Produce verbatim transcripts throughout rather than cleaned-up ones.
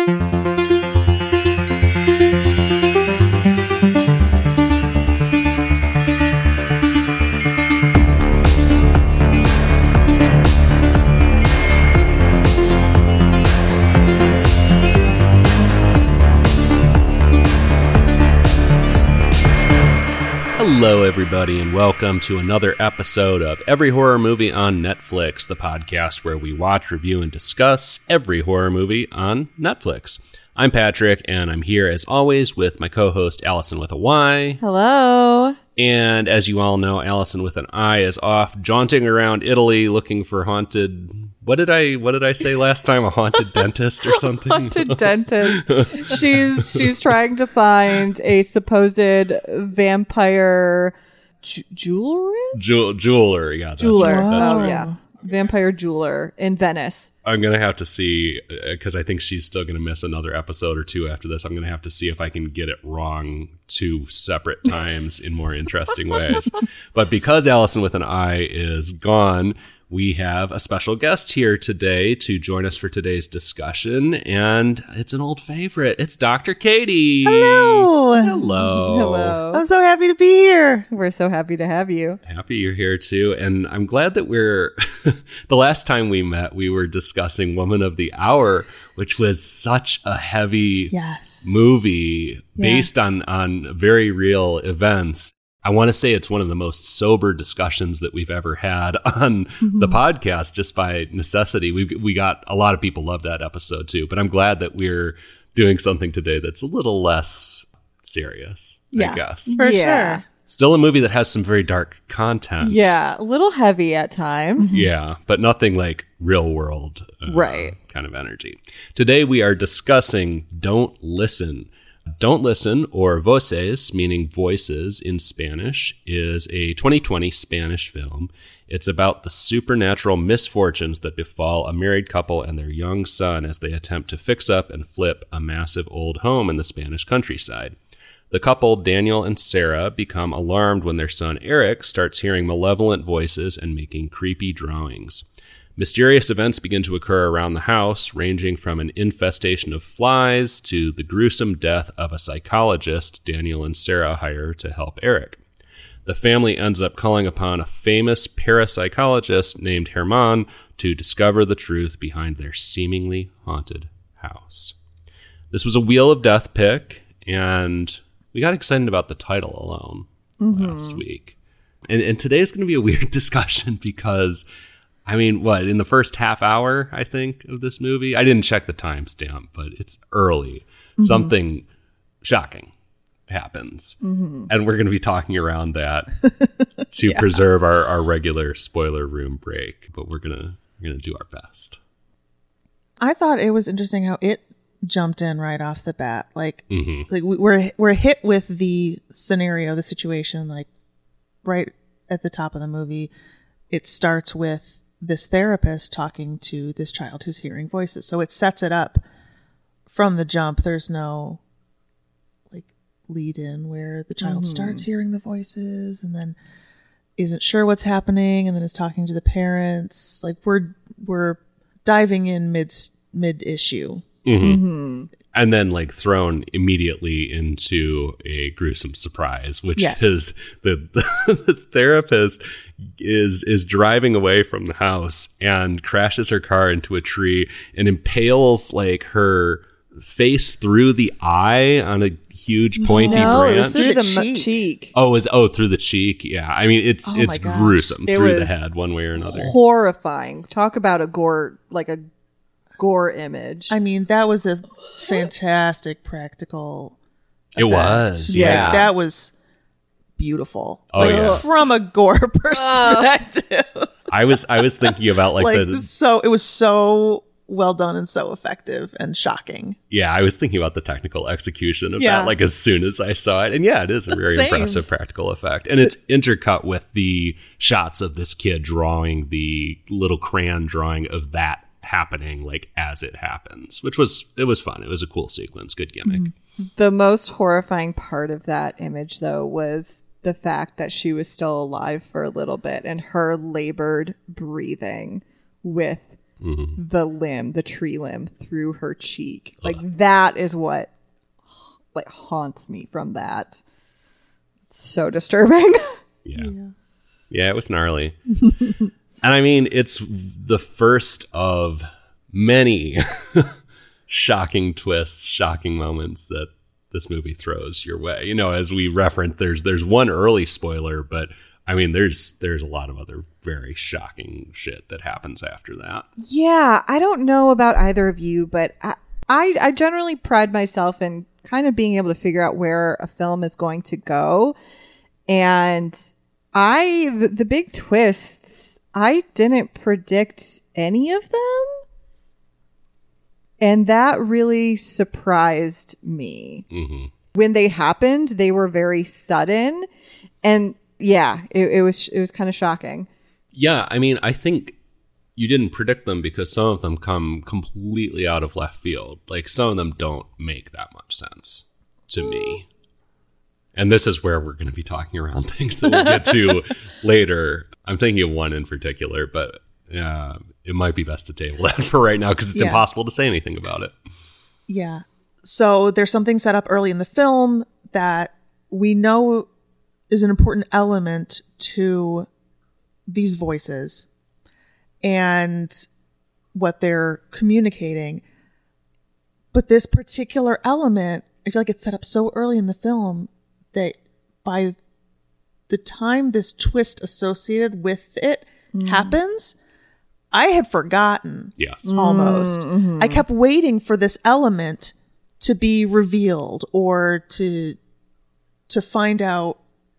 Hello, everybody, and welcome to another episode of Every Horror Movie on Netflix, the podcast where we watch, review, and discuss every horror movie on Netflix. I'm Patrick, and I'm here, as always, with my co-host, Allison with a Y. Hello. And as you all know, Allison with an I is off jaunting around Italy looking for haunted... What did I What did I say last time? A haunted dentist or something? Haunted dentist. She's she's trying to find a supposed vampire ju- jewelrist? Jew- jeweler, yeah. That's Jeweler. right, that's Oh, right. yeah. Vampire jeweler in Venice. I'm going to have to see, because I think she's still going to miss another episode or two after this. I'm going to have to see if I can get it wrong two separate times in more interesting ways. But because Allison with an I is gone, we have a special guest here today to join us for today's discussion, and it's an old favorite. It's Doctor Katie. Hello. Hello. Hello. I'm so happy to be here. We're so happy to have you. Happy you're here too, and I'm glad that we're the last time we met we were discussing Woman of the Hour, which was such a heavy Yes. movie Yeah. based on on very real events. I want to say it's one of the most sober discussions that we've ever had on Mm-hmm. the podcast, just by necessity. We we got a lot of people love that episode too, but I'm glad that we're doing something today that's a little less serious, Yeah. I guess. For Yeah. sure. Still a movie that has some very dark content. Yeah, a little heavy at times. Yeah, but nothing like real world uh, Right. kind of energy. Today we are discussing Don't Listen. Don't Listen, or Voces, meaning voices in Spanish, is a twenty twenty Spanish film. It's about the supernatural misfortunes that befall a married couple and their young son as they attempt to fix up and flip a massive old home in the Spanish countryside. The couple, Daniel and Sarah, become alarmed when their son Eric starts hearing malevolent voices and making creepy drawings. Mysterious events begin to occur around the house, ranging from an infestation of flies to the gruesome death of a psychologist Daniel and Sarah hire to help Eric. The family ends up calling upon a famous parapsychologist named Herman to discover the truth behind their seemingly haunted house. This was a Wheel of Death pick, and we got excited about the title alone Mm-hmm. last week. And, and today's going to be a weird discussion because... I mean, what, in the first half hour, I think, of this movie? I didn't check the timestamp, but it's early. Mm-hmm. Something shocking happens. Mm-hmm. And we're going to be talking around that to yeah. preserve our, our regular spoiler room break. But we're going to we're gonna do our best. I thought it was interesting how it jumped in right off the bat. Like, Mm-hmm. like we- we're we're hit with the scenario, the situation, like right at the top of the movie. It starts with this therapist talking to this child who's hearing voices. So it sets it up from the jump. There's no like lead in where the child Mm-hmm. starts hearing the voices and then isn't sure what's happening and then is talking to the parents. Like we're we're diving in mid mid issue. Mm-hmm. Mm-hmm. And then, like, thrown immediately into a gruesome surprise, which Yes. is the, the, the therapist is is driving away from the house and crashes her car into a tree and impales, like, her face through the eye on a huge pointy No, branch. it was through Through the, the mu- cheek. cheek. Oh, is oh through the cheek? Yeah, I mean it's Oh it's my gosh. gruesome It through the was head, one way or another. Horrifying. Talk about a gore, like a gore image. I mean, that was a fantastic practical It effect. was, Like, yeah. that was beautiful. Oh, like, yeah. from a gore perspective. I was I was thinking about like, like, the so it was so well done and so effective and shocking. yeah, I was thinking about the technical execution of Yeah. that, like as soon as I saw it. And yeah, it is a very Same. impressive practical effect. And it's intercut with the shots of this kid drawing the little crayon drawing of that happening like as it happens, which was it was fun. It was a cool sequence, good gimmick. Mm-hmm. The most horrifying part of that image, though, was the fact that she was still alive for a little bit and her labored breathing with Mm-hmm. the limb, the tree limb through her cheek. Like Ugh. That is what like haunts me from that. It's so disturbing. Yeah. Yeah, yeah it was gnarly. And I mean, it's the first of many shocking twists, shocking moments that this movie throws your way. You know, as we referenced, there's there's one early spoiler, but I mean, there's there's a lot of other very shocking shit that happens after that. Yeah, I don't know about either of you, but I, I, I generally pride myself in kind of being able to figure out where a film is going to go. And I, the, the big twists, I didn't predict any of them. And that really surprised me. Mm-hmm. When they happened, they were very sudden. And yeah, it, it was it was kind of shocking. Yeah, I mean, I think you didn't predict them because some of them come completely out of left field. Like, some of them don't make that much sense to me. And this is where we're going to be talking around things that we'll get to later. I'm thinking of one in particular, but uh, it might be best to table that for right now because it's yeah. impossible to say anything about it. Yeah. So there's something set up early in the film that we know is an important element to these voices and what they're communicating. But this particular element, I feel like it's set up so early in the film that by the time this twist associated with it mm. happens, I had forgotten yes. almost. Mm-hmm. I kept waiting for this element to be revealed or to to find out,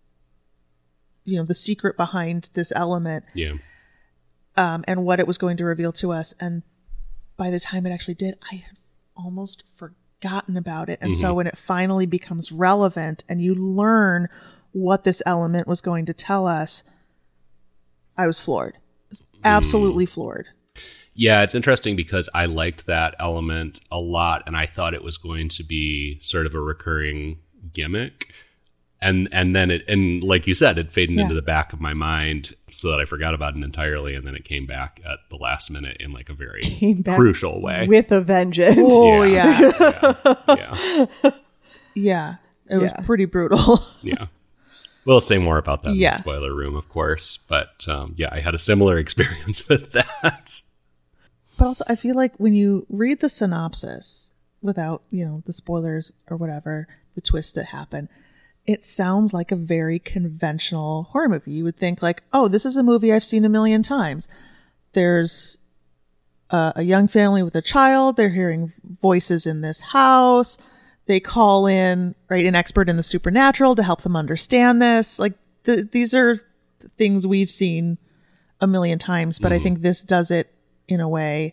you know, the secret behind this element. Yeah. Um, and what it was going to reveal to us. And by the time it actually did, I had almost forgotten about it. And mm-hmm. so when it finally becomes relevant and you learn what this element was going to tell us, I was floored. I was absolutely mm. floored. Yeah, it's interesting because I liked that element a lot and I thought it was going to be sort of a recurring gimmick. And and then it, and like you said, it faded yeah. into the back of my mind so that I forgot about it entirely. And then it came back at the last minute in like a very crucial way. With a vengeance. Oh, yeah. Yeah. Yeah. Yeah. yeah. It was yeah. pretty brutal. Yeah. We'll say more about that yeah. in the spoiler room, of course. But um, yeah, I had a similar experience with that. But also, I feel like when you read the synopsis without, you know, the spoilers or whatever, the twists that happen, it sounds like a very conventional horror movie. You would think like, oh, this is a movie I've seen a million times. There's a, a young family with a child. They're hearing voices in this house. They call in, right, an expert in the supernatural to help them understand this. Like, th- these are things we've seen a million times, but mm-hmm. I think this does it in a way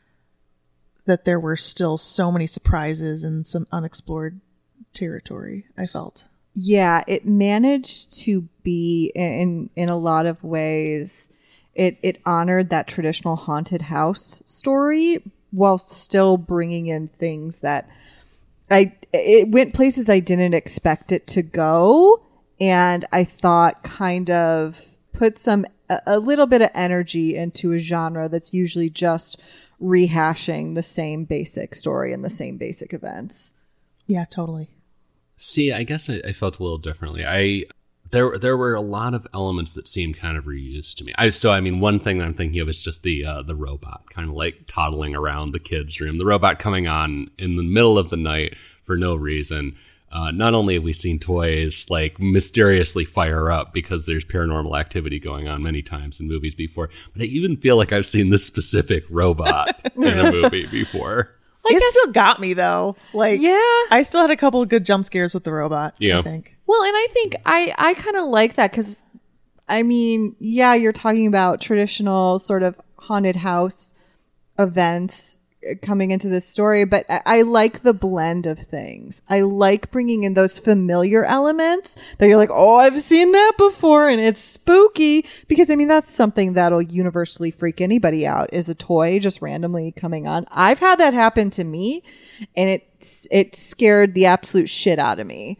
that there were still so many surprises and some unexplored territory, I felt. Yeah, it managed to be in in a lot of ways. It it honored that traditional haunted house story while still bringing in things that I it went places I didn't expect it to go, and I thought kind of put some a, a little bit of energy into a genre that's usually just rehashing the same basic story and the same basic events. Yeah, totally. See, I guess I, I felt a little differently. I there there were a lot of elements that seemed kind of reused to me. I so I mean, one thing that I'm thinking of is just the uh, the robot kind of like toddling around the kids' room. The robot coming on in the middle of the night for no reason. Uh, not only have we seen toys like mysteriously fire up because there's paranormal activity going on many times in movies before, but I even feel like I've seen this specific robot in a movie before. Like, it still got me though. Like, yeah, I still had a couple of good jump scares with the robot. Yeah. I think. Well, and I think I, I kind of like that because, I mean, yeah, you're talking about traditional sort of haunted house events coming into this story, but I, I like the blend of things. I like bringing in those familiar elements that you're like, oh, I've seen that before and it's spooky, because I mean, that's something that'll universally freak anybody out, is a toy just randomly coming on. I've had that happen to me and it, it scared the absolute shit out of me.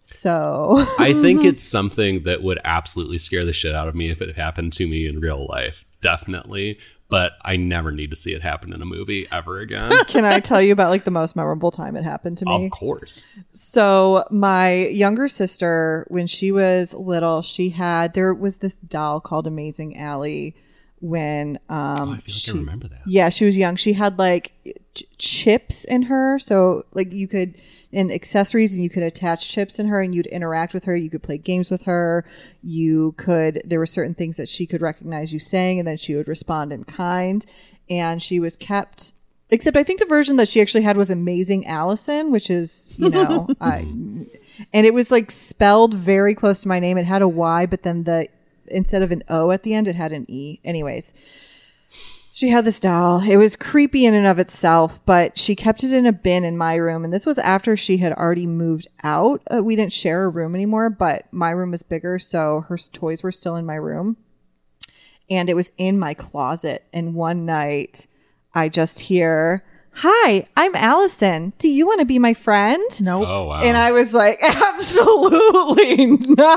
So I think it's something that would absolutely scare the shit out of me if it happened to me in real life. Definitely. but I never need to see it happen in a movie ever again. Can I tell you about like the most memorable time it happened to me? Of course. So my younger sister, when she was little, she had, there was this doll called Amazing Allie when um Oh, I feel like she, I remember that. yeah, she was young. She had like ch- chips in her. So like you could, and accessories, and you could attach chips in her and you'd interact with her. You could play games with her. You could, there were certain things that she could recognize you saying, and then she would respond in kind. And she was kept, except I think the version that she actually had was Amazing Allison, which is, you know, I, and it was like spelled very close to my name. It had a Y, but then the, instead of an O at the end, it had an E. Anyways, she had this doll. It was creepy in and of itself, but she kept it in a bin in my room. And this was after she had already moved out. Uh, we didn't share a room anymore, but my room was bigger. So her toys were still in my room. And it was in my closet. And one night I just hear, "Hi, I'm Allison. Do you want to be my friend?" Nope. Oh, wow. And I was like, absolutely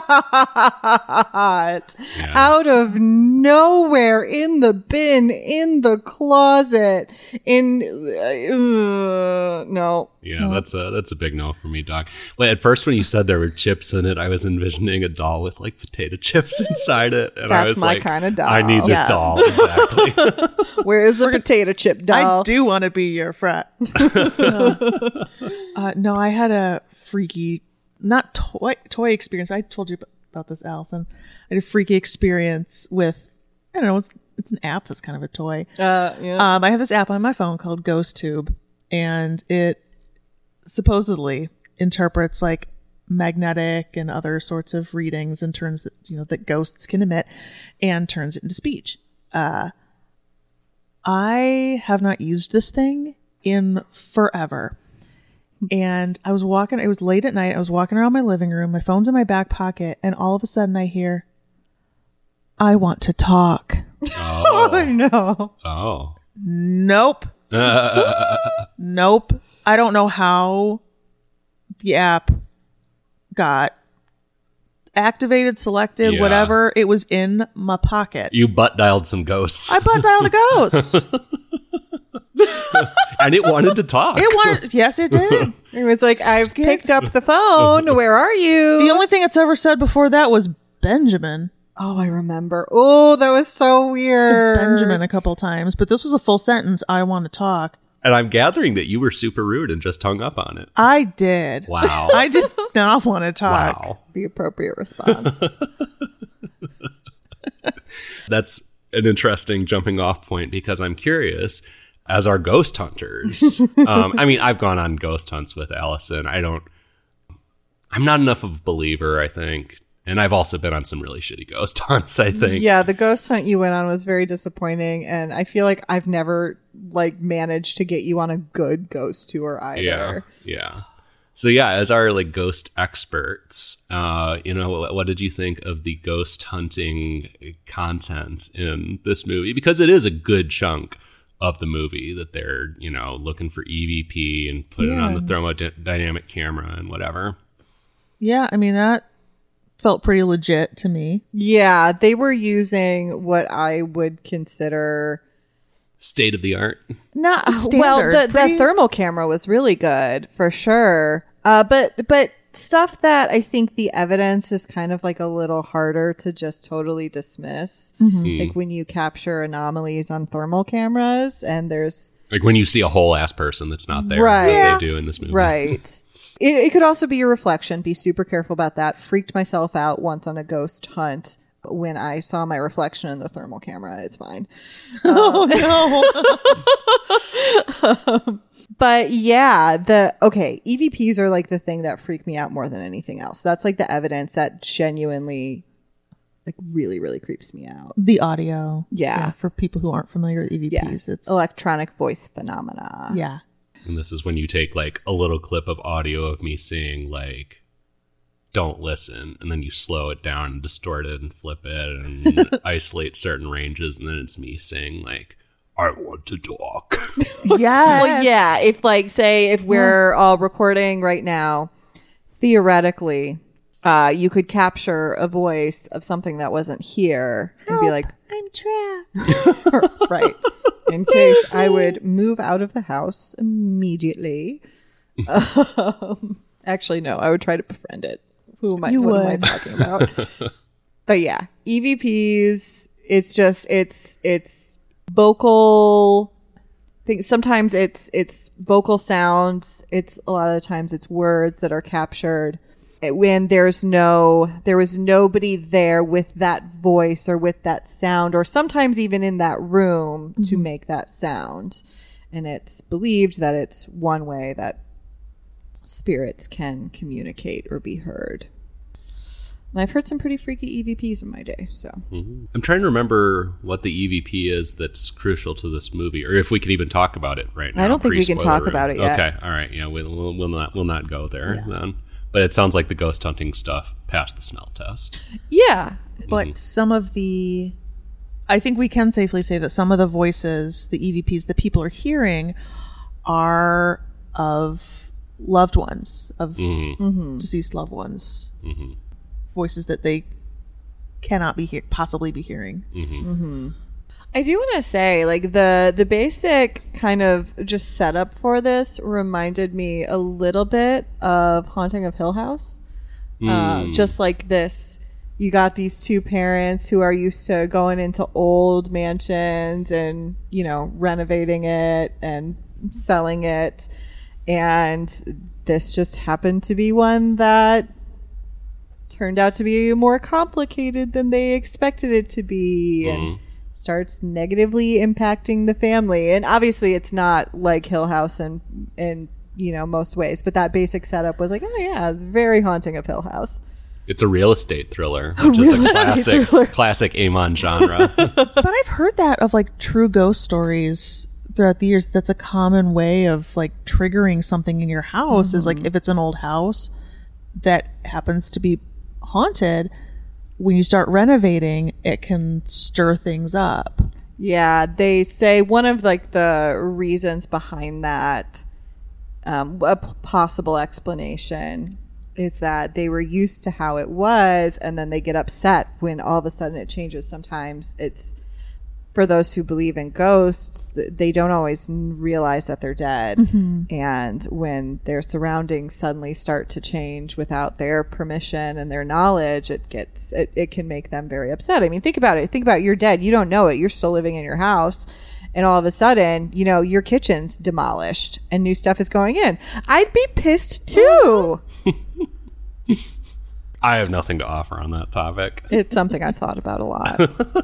not. Yeah. Out of nowhere, in the bin, in the closet, in uh, no. Yeah, that's a that's a big no for me, Doc. Well, at first when you said there were chips in it, I was envisioning a doll with like potato chips inside it, and I That's was my like, kind of doll. I need this Yeah. doll exactly. Where's the potato chip doll? I do want to be your friend. no. Uh, no, I had a freaky, not toy toy experience. I told you about this, Allison. I had a freaky experience with, I don't know, it's, it's an app that's kind of a toy. Uh, yeah. Um, I have this app on my phone called GhostTube, and it supposedly interprets like magnetic and other sorts of readings and turns that, you know, that ghosts can emit, and turns it into speech. Uh, I have not used this thing in forever. And I was walking, it was late at night. I was walking around my living room. My phone's in my back pocket. And all of a sudden I hear, "I want to talk." oh Oh, no. oh. Nope. Nope. I don't know how the app got activated, selected, Yeah. whatever. It was in my pocket. You butt dialed some ghosts, I butt dialed a ghost. and it wanted to talk. It wanted, yes, it did. It was like, "I've Skip. picked up the phone. Where are you?" The only thing it's ever said before that was Benjamin. Oh, I remember. Oh, that was so It's weird. Benjamin a couple times, but this was a full sentence. "I want to talk." And I'm gathering that you were super rude and just hung up on it. I did. Wow. I did not want to talk. Wow. The appropriate response. That's an interesting jumping off point because I'm curious, as our ghost hunters. um, I mean, I've gone on ghost hunts with Allison. I don't, I'm not enough of a believer, I think. And I've also been on some really shitty ghost hunts, I think. Yeah, the ghost hunt you went on was very disappointing, and I feel like I've never like managed to get you on a good ghost tour either. Yeah. Yeah. So yeah, as our like ghost experts, uh, you know, what, what did you think of the ghost hunting content in this movie? Because it is a good chunk of the movie that they're, you know, looking for E V P and putting Yeah. on the thermodynamic camera and whatever. Yeah, I mean, that felt pretty legit to me. Yeah, they were using what I would consider State of the art. not well. Standard, The, the pretty- thermal camera was really good for sure, uh, but but stuff that I think the evidence is kind of like a little harder to just totally dismiss. Hmm. Like when you capture anomalies on thermal cameras, and there's Like when you see a whole ass person that's not there, Right. as Yes. they do in this movie. right. It, it could also be your reflection. Be super careful about that. Freaked myself out once on a ghost hunt when I saw my reflection in the thermal camera. It's fine. Oh no. But yeah, the okay, E V Ps are like the thing that freak me out more than anything else. That's like the evidence that genuinely like really, really creeps me out. The audio. Yeah. For people who aren't familiar with E V Yeah. Ps, it's Electronic voice phenomena. yeah. And this is when you take like a little clip of audio of me saying like, "Don't listen," and then you slow it down and distort it and flip it and isolate certain ranges, and then it's me saying like, "I want to talk." Yes. Well, yeah. If like, say, if we're all recording right now, theoretically, uh, you could capture a voice of something that wasn't here and be like, I'm trap. Right. In case I would move out of the house immediately. um, actually, no, I would try to befriend it. Who am I, You what am I would. talking about? But yeah, E V Ps, it's just, it's, it's vocal things. Sometimes it's, it's vocal sounds. It's a lot of the times it's words that are captured when there's no, there was nobody there with that voice or with that sound, or sometimes even in that room to make that sound. And it's believed that it's one way that spirits can communicate or be heard. And I've heard some pretty freaky E V Ps in my day, so. Mm-hmm. I'm trying to remember what the E V P is that's crucial to this movie, or if we can even talk about it right now. I don't think we can pre-spoiler talk room. about it yet. Okay, all right, yeah, we'll, we'll, we'll not we'll not go there Yeah. then. But it sounds like the ghost hunting stuff passed the smell test. Yeah. But some of the, I think we can safely say that some of the voices, the E V Ps that people are hearing, are of loved ones, of Mm-hmm. deceased loved ones. Mm-hmm. Voices that they cannot be he- possibly be hearing. Mm-hmm. I do want to say, like, the the basic kind of just setup for this reminded me a little bit of Haunting of Hill House. Uh, just like this, you got these two parents who are used to going into old mansions and, you know, renovating it and selling it. And this just happened to be one that turned out to be more complicated than they expected it to be. And starts negatively impacting the family. And obviously it's not like Hill House in, in you know, most ways, but that basic setup was like, oh yeah, very Haunting of Hill House. It's a real estate thriller, which is real a estate classic thriller. classic Amon genre. But I've heard that of like true ghost stories throughout the years. That's a common way of like triggering something in your house is like if it's an old house that happens to be haunted, when you start renovating, it can stir things up. Yeah, they say one of like the reasons behind that, um, a p- possible explanation is that they were used to how it was, and then they get upset when all of a sudden it changes. Sometimes it's, for those who believe in ghosts, th- they don't always n- realize that they're dead. And when their surroundings suddenly start to change without their permission and their knowledge, it gets, it, it can make them very upset. I mean, think about it. Think about you're dead. You don't know it. You're still living in your house. And all of a sudden, you know, your kitchen's demolished and new stuff is going in. I'd be pissed too. I have nothing to offer on that topic. It's something I've thought about a lot.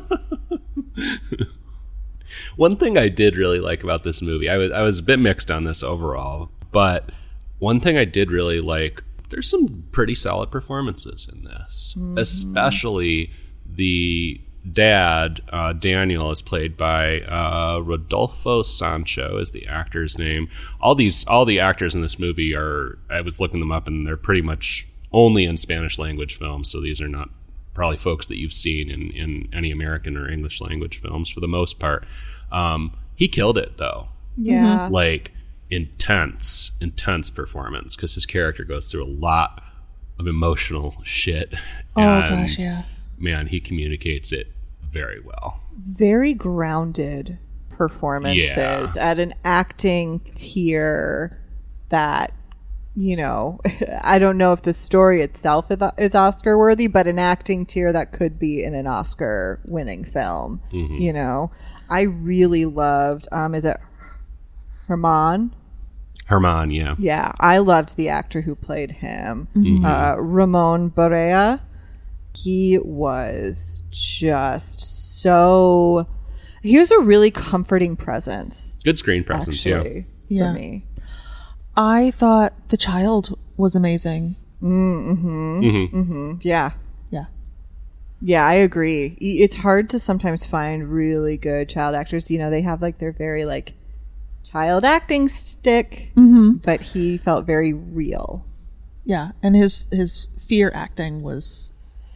One thing I did really like about this movie, I was I was a bit mixed on this overall, but one thing I did really like, there's some pretty solid performances in this, mm-hmm. especially the dad, uh, Daniel, is played by uh, Rodolfo Sancho is the actor's name. All these, all the actors in this movie are, I was looking them up, and they're pretty much only in Spanish language films, so these are not probably folks that you've seen in, in any American or English language films for the most part. Um, he killed it, though. Yeah. Like, intense, intense performance, because his character goes through a lot of emotional shit. Oh, and, gosh, yeah. Man, he communicates it very well. Very grounded performances Yeah. at an acting tier that, you know, I don't know if the story itself is Oscar worthy, but an acting tier that could be in an Oscar winning film. Mm-hmm. You know, I really loved, um, is it Herman? Herman, yeah. Yeah, I loved the actor who played him. Mm-hmm. Uh, Ramon Barea. He was just so, he was a really comforting presence. Good screen presence, Actually, Yeah. for me. I thought the child was amazing. Mm-hmm. Mm-hmm. Mm-hmm. Yeah. Yeah. Yeah, I agree. I- It's hard to sometimes find really good child actors. You know, they have like their very like child acting stick, Mm-hmm. but he felt very real. Yeah. And his, his fear acting was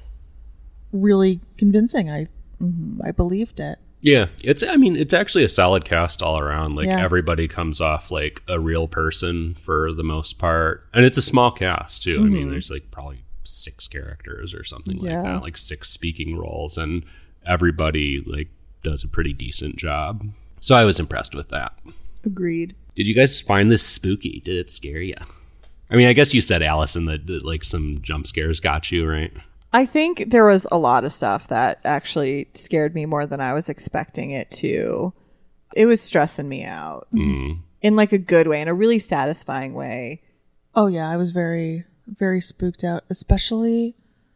really convincing. I, I believed it. Yeah, it's. I mean, it's actually a solid cast all around. Like Yeah. everybody comes off like a real person for the most part, and it's a small cast too. I mean, there's like probably six characters or something like Yeah. that, like six speaking roles, and everybody like does a pretty decent job. So I was impressed with that. Agreed. Did you guys find this spooky? Did it scare you? I mean, I guess you said, Allison, that, that like some jump scares got you, right? I think there was a lot of stuff that actually scared me more than I was expecting it to. It was stressing me out Mm. in like a good way, in a really satisfying way. Oh yeah, I was very, very spooked out. Especially,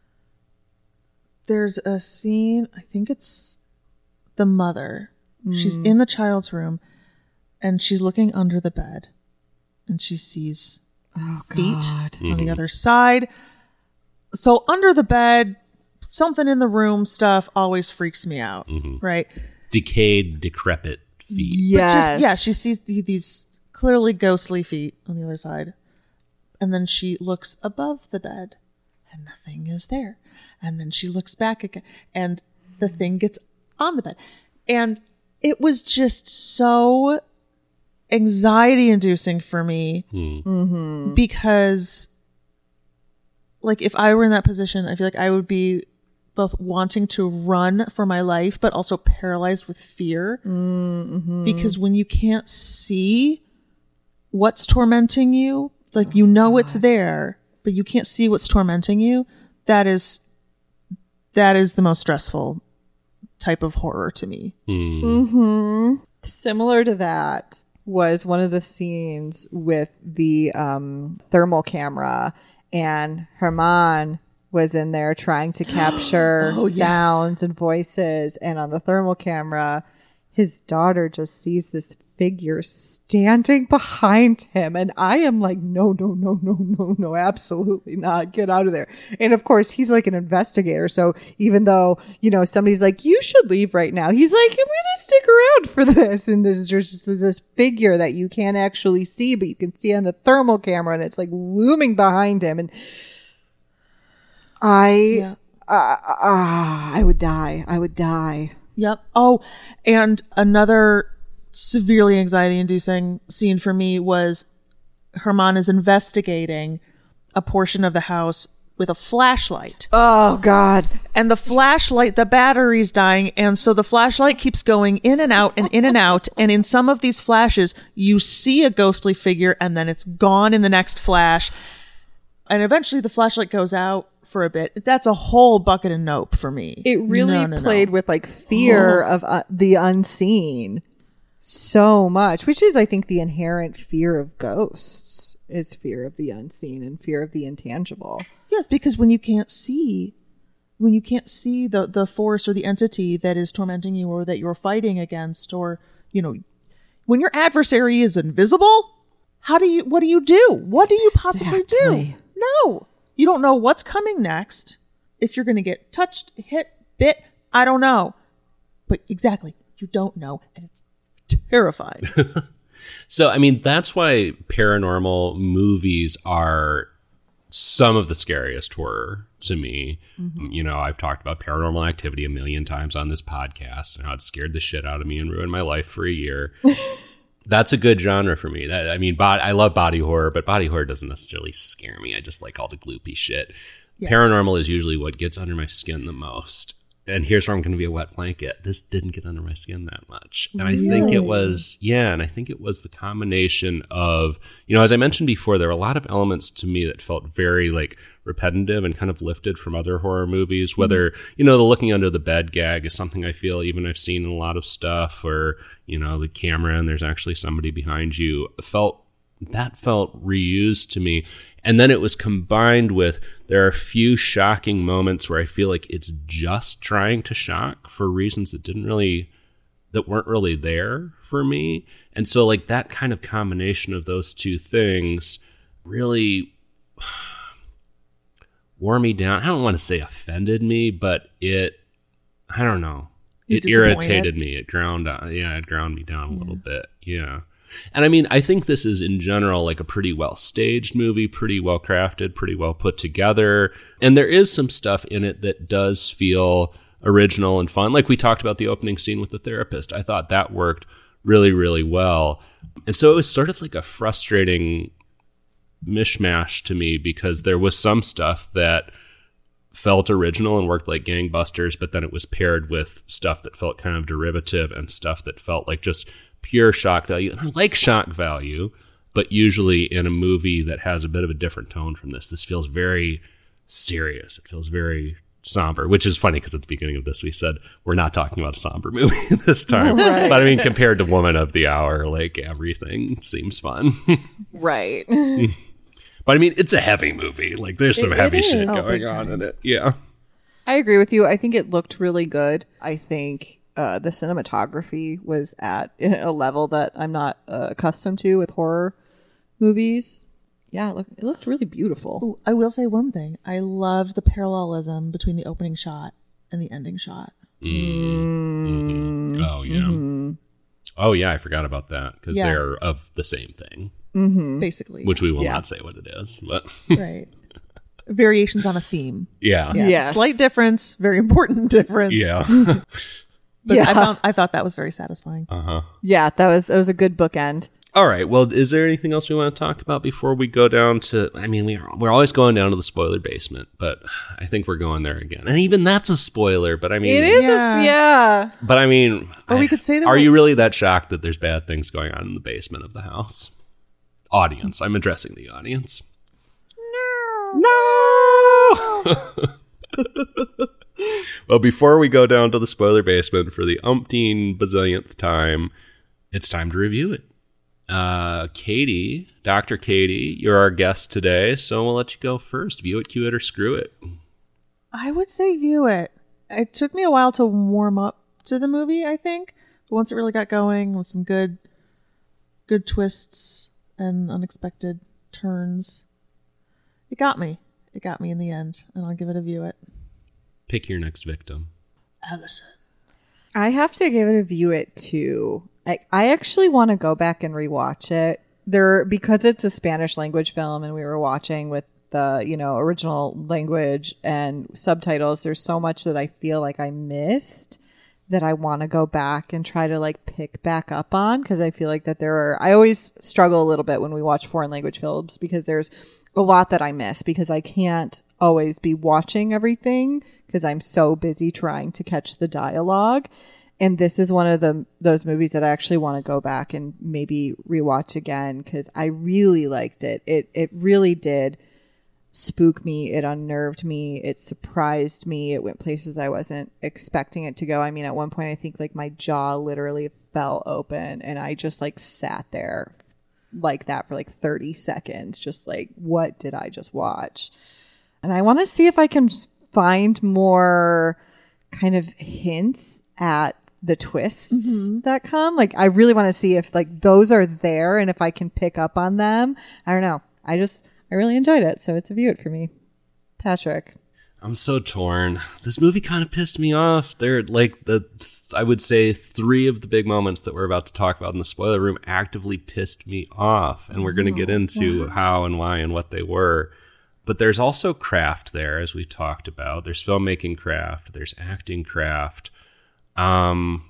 there's a scene, I think it's the mother. Mm. She's in the child's room, and she's looking under the bed, and she sees oh, feet God. on the other side. So under the bed, something in the room stuff always freaks me out, Mm-hmm. right? Decayed, decrepit feet. Yes. But just, yeah, she sees the, these clearly ghostly feet on the other side. And then she looks above the bed and nothing is there. And then she looks back again and the thing gets on the bed. And it was just so anxiety inducing for me Hmm. Mm-hmm. because, like, if I were in that position, I feel like I would be both wanting to run for my life, but also paralyzed with fear. Mm-hmm. Because when you can't see what's tormenting you, like, you know it's there, but you can't see what's tormenting you, that is, that is the most stressful type of horror to me. Hmm. Mm-hmm. Similar to that was one of the scenes with the um, thermal camera, and Herman was in there trying to capture Oh, yes. sounds and voices, and on the thermal camera, his daughter just sees this figure standing behind him, and I am like, no, no, no, no, no, no, absolutely not. Get out of there. And of course, he's like an investigator, so even though, you know, somebody's like, you should leave right now, he's like, I'm gonna stick around for this. And there's just this figure that you can't actually see, but you can see on the thermal camera, and it's like looming behind him, and I Yeah. uh, uh, I would die. I would die. Yep. Oh, and another severely anxiety inducing scene for me was Herman is investigating a portion of the house with a flashlight. Oh God. And the flashlight, the battery's dying. And so the flashlight keeps going in and out and in and out. And in some of these flashes, you see a ghostly figure and then it's gone in the next flash. And eventually the flashlight goes out for a bit. That's a whole bucket of nope for me. It really No, no, no. played with like fear Oh. of uh, the unseen so much, which is, I think, the inherent fear of ghosts is fear of the unseen and fear of the intangible. Yes, because when you can't see, when you can't see the, the force or the entity that is tormenting you or that you're fighting against, or, you know, when your adversary is invisible, how do you, what do you do? What do you possibly Exactly. do? No, you don't know what's coming next. If you're going to get touched, hit, bit, I don't know. But exactly, you don't know. And it's terrifying. So, I mean, that's why paranormal movies are some of the scariest horror to me. Mm-hmm. You know, I've talked about Paranormal Activity a million times on this podcast and how it scared the shit out of me and ruined my life for a year. That's a good genre for me. That, I mean, bod- I love body horror, but body horror doesn't necessarily scare me. I just like all the gloopy shit. Yeah. Paranormal is usually what gets under my skin the most. And here's where I'm going to be a wet blanket. This didn't get under my skin that much. And really? I think it was, yeah, and I think it was the combination of, you know, as I mentioned before, there were a lot of elements to me that felt very, like, repetitive and kind of lifted from other horror movies. Whether, mm-hmm. you know, the looking under the bed gag is something I feel even I've seen in a lot of stuff, or, you know, the camera and there's actually somebody behind you. Felt, that felt reused to me. And then it was combined with, there are a few shocking moments where I feel like it's just trying to shock for reasons that didn't really, that weren't really there for me. And so, like, that kind of combination of those two things really wore me down. I don't want to say offended me, but it, I don't know. You're it irritated me. It ground, yeah, it ground me down a yeah. little bit. Yeah. And I mean, I think this is in general like a pretty well staged movie, pretty well crafted, pretty well put together. And there is some stuff in it that does feel original and fun. Like we talked about the opening scene with the therapist. I thought that worked really, really well. And so it was sort of like a frustrating mishmash to me because there was some stuff that felt original and worked like gangbusters, but then it was paired with stuff that felt kind of derivative and stuff that felt like just pure shock value. And I like shock value, but usually in a movie that has a bit of a different tone from this. This feels very serious. It feels very somber, which is funny because at the beginning of this we said we're not talking about a somber movie this time. Right. But I mean, compared to Woman of the Hour, like everything seems fun. Right. But I mean, it's a heavy movie. Like there's some It- heavy it shit is. Oh, going big on time. in it. Yeah. I agree with you. I think it looked really good. I think uh, the cinematography was at a level that I'm not uh, accustomed to with horror movies. Yeah, it looked, it looked really beautiful. Ooh, I will say one thing. I loved the parallelism between the opening shot and the ending shot. Mm-hmm. Oh yeah. Mm-hmm. Oh yeah, I forgot about that because Yeah. they're of the same thing, Basically. which we will Yeah. not say what it is. But right. Variations on a theme. yeah, Yeah. Yes. Slight difference, very important difference. yeah. But Yeah. I found I thought that was very satisfying. uh huh. Yeah, that was that was a good bookend. All right. Well, is there anything else we want to talk about before we go down to? I mean, we are, we're always going down to the spoiler basement, but I think we're going there again. And even that's a spoiler. But I mean, It is, Yeah. a, yeah. But I mean, Or we I- could say that Are we- you really that shocked that there's bad things going on in the basement of the house? Audience. I'm addressing the audience. No. Well, before we go down to the spoiler basement for the umpteen bazillionth time, it's time to review it. Uh, Katie, Doctor Katie, you're our guest today, so we'll let you go first. View it, cue it, or screw it. I would say view it. It took me a while to warm up to the movie, I think. But once it really got going with some good good twists and unexpected turns, it got me. It got me in the end, and I'll give it a view it. Pick your next victim. Allison. I have to give it a view it too. I, I actually want to go back and rewatch it. There because it's a Spanish language film and we were watching with the, you know, original language and subtitles. There's so much that I feel like I missed that I want to go back and try to like pick back up on, because I feel like that there are I always struggle a little bit when we watch foreign language films because there's a lot that I miss because I can't always be watching everything because I'm so busy trying to catch the dialogue. And this is one of the those movies that I actually want to go back and maybe rewatch again because I really liked it. It it really did spook me. It unnerved me. It surprised me. It went places I wasn't expecting it to go. I mean, at one point, I think like my jaw literally fell open and I just like sat there like that for like thirty seconds. Just like, what did I just watch? And I want to see if I can find more kind of hints at the twists that come. Like, I really want to see if like those are there and if I can pick up on them. I don't know. I just, I really enjoyed it. So it's a view it for me. Patrick. I'm so torn. This movie kind of pissed me off. They're like the, I would say three of the big moments that we're about to talk about in the spoiler room actively pissed me off. And we're going to get into how and why and what they were. But there's also craft there, as we talked about. There's filmmaking craft. There's acting craft. Um,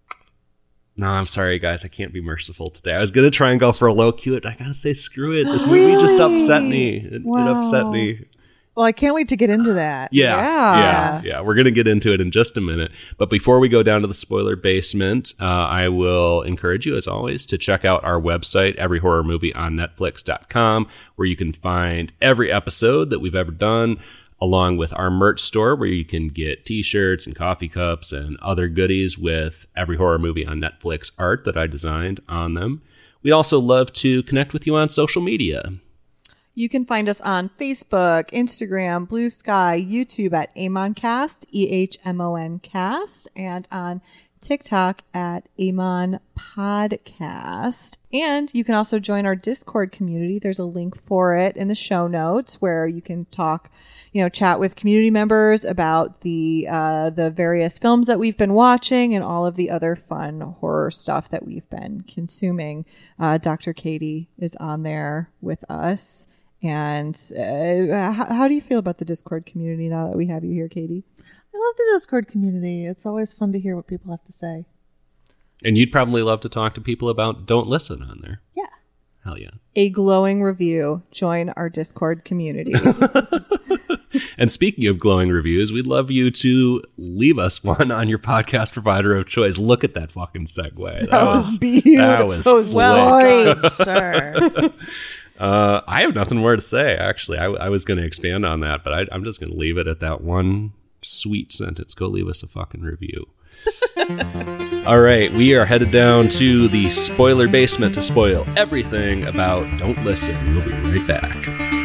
no, I'm sorry, guys. I can't be merciful today. I was going to try and go for a low cue it. I got to say, screw it. This movie just Really? upset me. It, it upset Wow. me. Well, I can't wait to get into that. Yeah, Yeah. yeah, yeah. We're going to get into it in just a minute. But before we go down to the spoiler basement, uh, I will encourage you, as always, to check out our website, every horror movie on netflix dot com, where you can find every episode that we've ever done, along with our merch store, where you can get t-shirts and coffee cups and other goodies with Every Horror Movie on Netflix art that I designed on them. We'd also love to connect with you on social media. You can find us on Facebook, Instagram, Blue Sky, YouTube at AmonCast, E H M O N Cast, and on TikTok at Amon Podcast. And you can also join our Discord community. There's a link for it in the show notes where you can talk, you know, chat with community members about the uh, the various films that we've been watching and all of the other fun horror stuff that we've been consuming. Uh, Doctor Katie is on there with us. And uh, how, how do you feel about the Discord community now that we have you here, Katie? I love the Discord community. It's always fun to hear what people have to say. And you'd probably love to talk to people about Don't Listen on there. Yeah. Hell yeah. A glowing review. Join our Discord community. And speaking of glowing reviews, we'd love you to leave us one on your podcast provider of choice. Look at that fucking segue. That, That was beautiful. That was That was slick. Well done, sir. Uh, I have nothing more to say, actually. I, I was going to expand on that, but I, I'm just going to leave it at that one sweet sentence. Go leave us a fucking review. All right, we are headed down to the spoiler basement to spoil everything about Don't Listen. We'll be right back.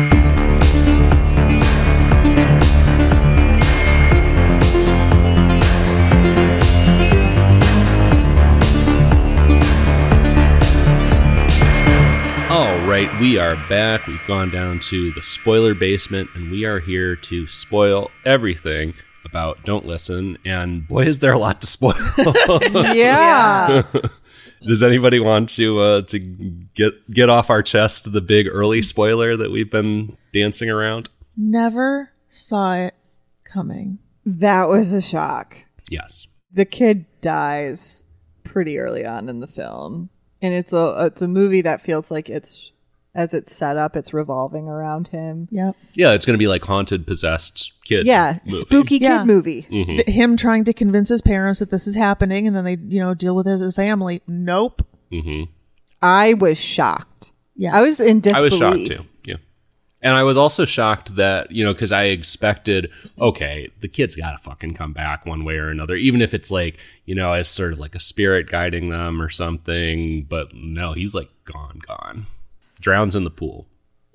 All right, we are back. We've gone down to the spoiler basement, and we are here to spoil everything about Don't Listen. And boy, is there a lot to spoil. Yeah. Does anybody want to uh, to get get off our chest the big early spoiler that we've been dancing around? Never saw it coming. That was a shock. Yes. The kid dies pretty early on in the film. And it's a it's a movie that feels like it's, as it's set up, it's revolving around him. Yep. Yeah, it's going to be like haunted, possessed kid. Yeah, movie. spooky kid Yeah. movie. Mhm. Th- him trying to convince his parents that this is happening, and then they, you know, deal with it as a family. Nope. Mhm. I was shocked. Yes. I was in I was disbelief. shocked too. Yeah. And I was also shocked that, you know, because I expected, okay, the kid's got to fucking come back one way or another, even if it's like, you know, as sort of like a spirit guiding them or something. But no, he's like gone, gone. Drowns in the pool,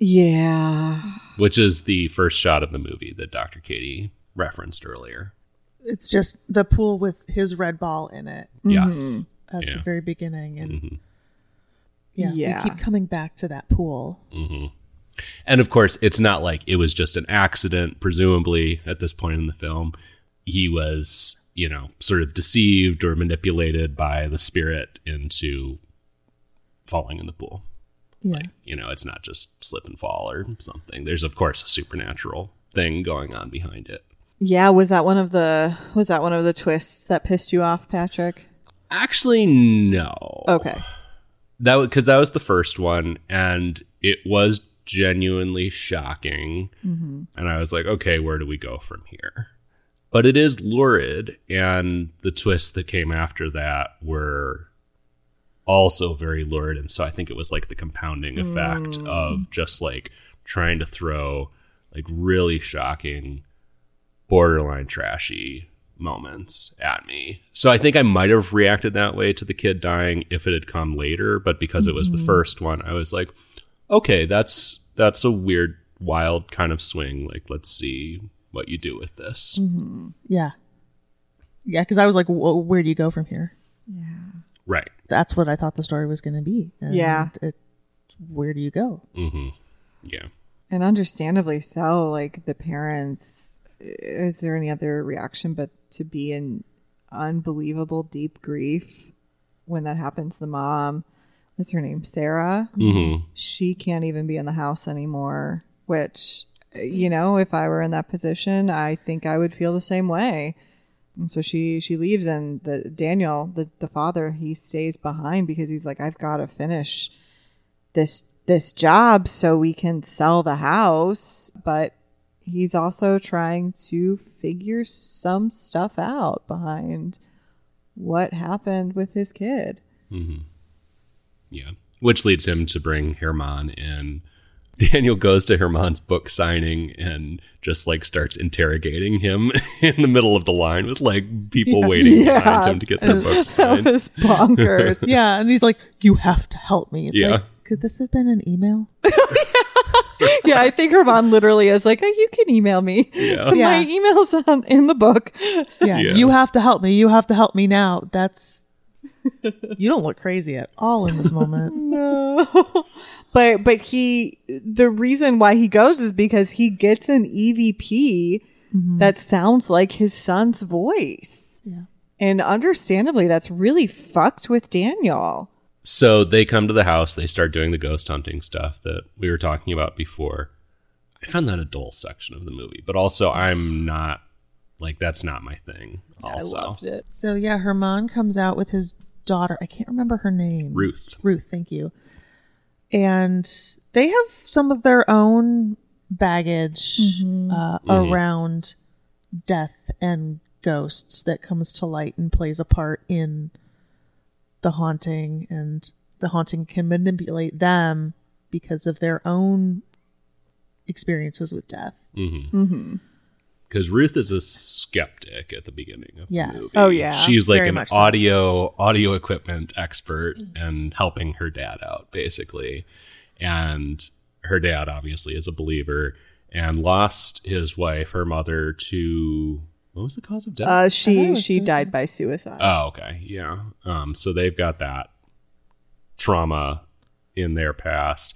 Yeah. which is the first shot of the movie that Doctor Katie referenced earlier. It's just the pool with his red ball in it Yes. at Yeah. the very beginning, and Mhm. yeah, Yeah. we keep coming back to that pool. And of course, it's not like it was just an accident, presumably, at this point in the film. He was, you know, sort of deceived or manipulated by the spirit into falling in the pool. Yeah. Like, you know, it's not just slip and fall or something. There's, of course, a supernatural thing going on behind it. Yeah, was that one of the was that one of the twists that pissed you off, Patrick? Actually, no. Okay. That because that was the first one, and it was genuinely shocking. Mm-hmm. And I was like, okay, where do we go from here? But it is lurid, and the twists that came after that were also very lurid. And so I think it was like the compounding effect Mm. of just like trying to throw like really shocking, borderline trashy moments at me. So I think I might have reacted that way to the kid dying if it had come later, but because it was the first one, I was like, okay, that's that's a weird, wild kind of swing. Like, let's see what you do with this. Yeah. Yeah, because I was like, "Wh- where do you go from here? Right. That's what I thought the story was going to be. And Yeah. It, where do you go? Mm-hmm. Yeah. And understandably so, like the parents, is there any other reaction but to be in unbelievable deep grief when that happens to the mom? What's her name? Sarah? Mm-hmm. She can't even be in the house anymore, which, you know, if I were in that position, I think I would feel the same way. And so she, she leaves, and the Daniel, the, the father, he stays behind because he's like, I've got to finish this this job so we can sell the house. But he's also trying to figure some stuff out behind what happened with his kid. Mm-hmm. Yeah. Which leads him to bring Herman in. Daniel goes to Herman's book signing and just like starts interrogating him in the middle of the line with like people waiting Yeah. behind him to get their books That signed. was bonkers. Yeah, and he's like, you have to help me. It's Yeah. like, could this have been an email? Yeah, I think her mom literally is like, oh, you can email me. Yeah. My Yeah. email's on in the book. Yeah, Yeah. you have to help me. You have to help me now. That's, you don't look crazy at all in this moment. No. But but he the reason why he goes is because he gets an E V P that sounds like his son's voice. Yeah. And understandably, that's really fucked with Daniel. So they come to the house. They start doing the ghost hunting stuff that we were talking about before. I found that a dull section of the movie, but also I'm not like that's not my thing. Also, I loved it. So yeah, Herman comes out with his daughter. I can't remember her name. Ruth. Ruth, thank you. And they have some of their own baggage Mm-hmm. uh, Mm-hmm. around death and ghosts that comes to light and plays a part in the haunting, and the haunting can manipulate them because of their own experiences with death. Mm-hmm. Mm-hmm. Because Ruth is a skeptic at the beginning of Yes. the movie. Oh, yeah. She's like Very an much so. audio audio equipment expert and helping her dad out, basically. And her dad obviously is a believer and lost his wife, her mother, to what was the cause of death? Uh, I thought it she was she suicide. died by suicide. Oh, okay. Yeah. Um, so they've got that trauma in their past,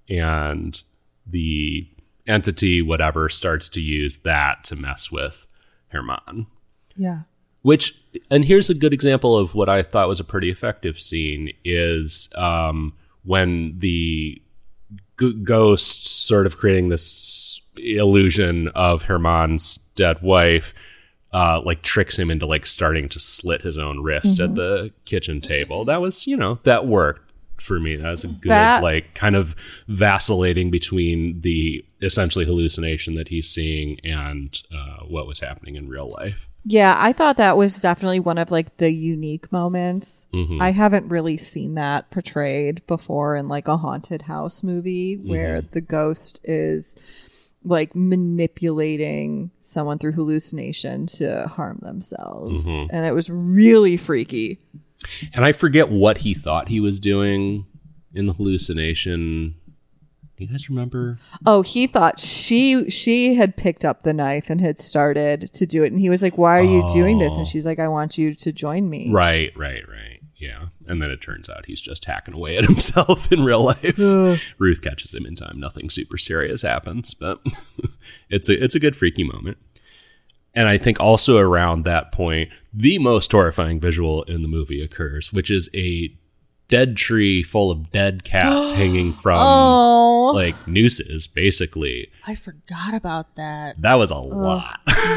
and the entity, whatever, starts to use that to mess with Herman. Yeah. Which, and here's a good example of what I thought was a pretty effective scene, is um, when the g- ghost sort of creating this illusion of Herman's dead wife, uh, like tricks him into like starting to slit his own wrist Mm-hmm. at the kitchen table. That was, you know, that worked for me. That was a good, That- like, kind of vacillating between the essentially hallucination that he's seeing and uh, what was happening in real life. Yeah, I thought that was definitely one of like the unique moments. Mhm. I haven't really seen that portrayed before in like a haunted house movie where the ghost is like manipulating someone through hallucination to harm themselves. And it was really freaky. And I forget what he thought he was doing in the hallucination. Do you guys remember? Oh, he thought she she had picked up the knife and had started to do it, and he was like, "Why are you doing this?" And she's like, "I want you to join me." Right, right, right. Yeah. And then it turns out he's just hacking away at himself in real life. Ruth catches him in time. Nothing super serious happens, but it's a it's a good freaky moment. And I think also around that point, the most horrifying visual in the movie occurs, which is a dead tree full of dead cats hanging from Oh, like nooses, basically. I forgot about that. That was a lot.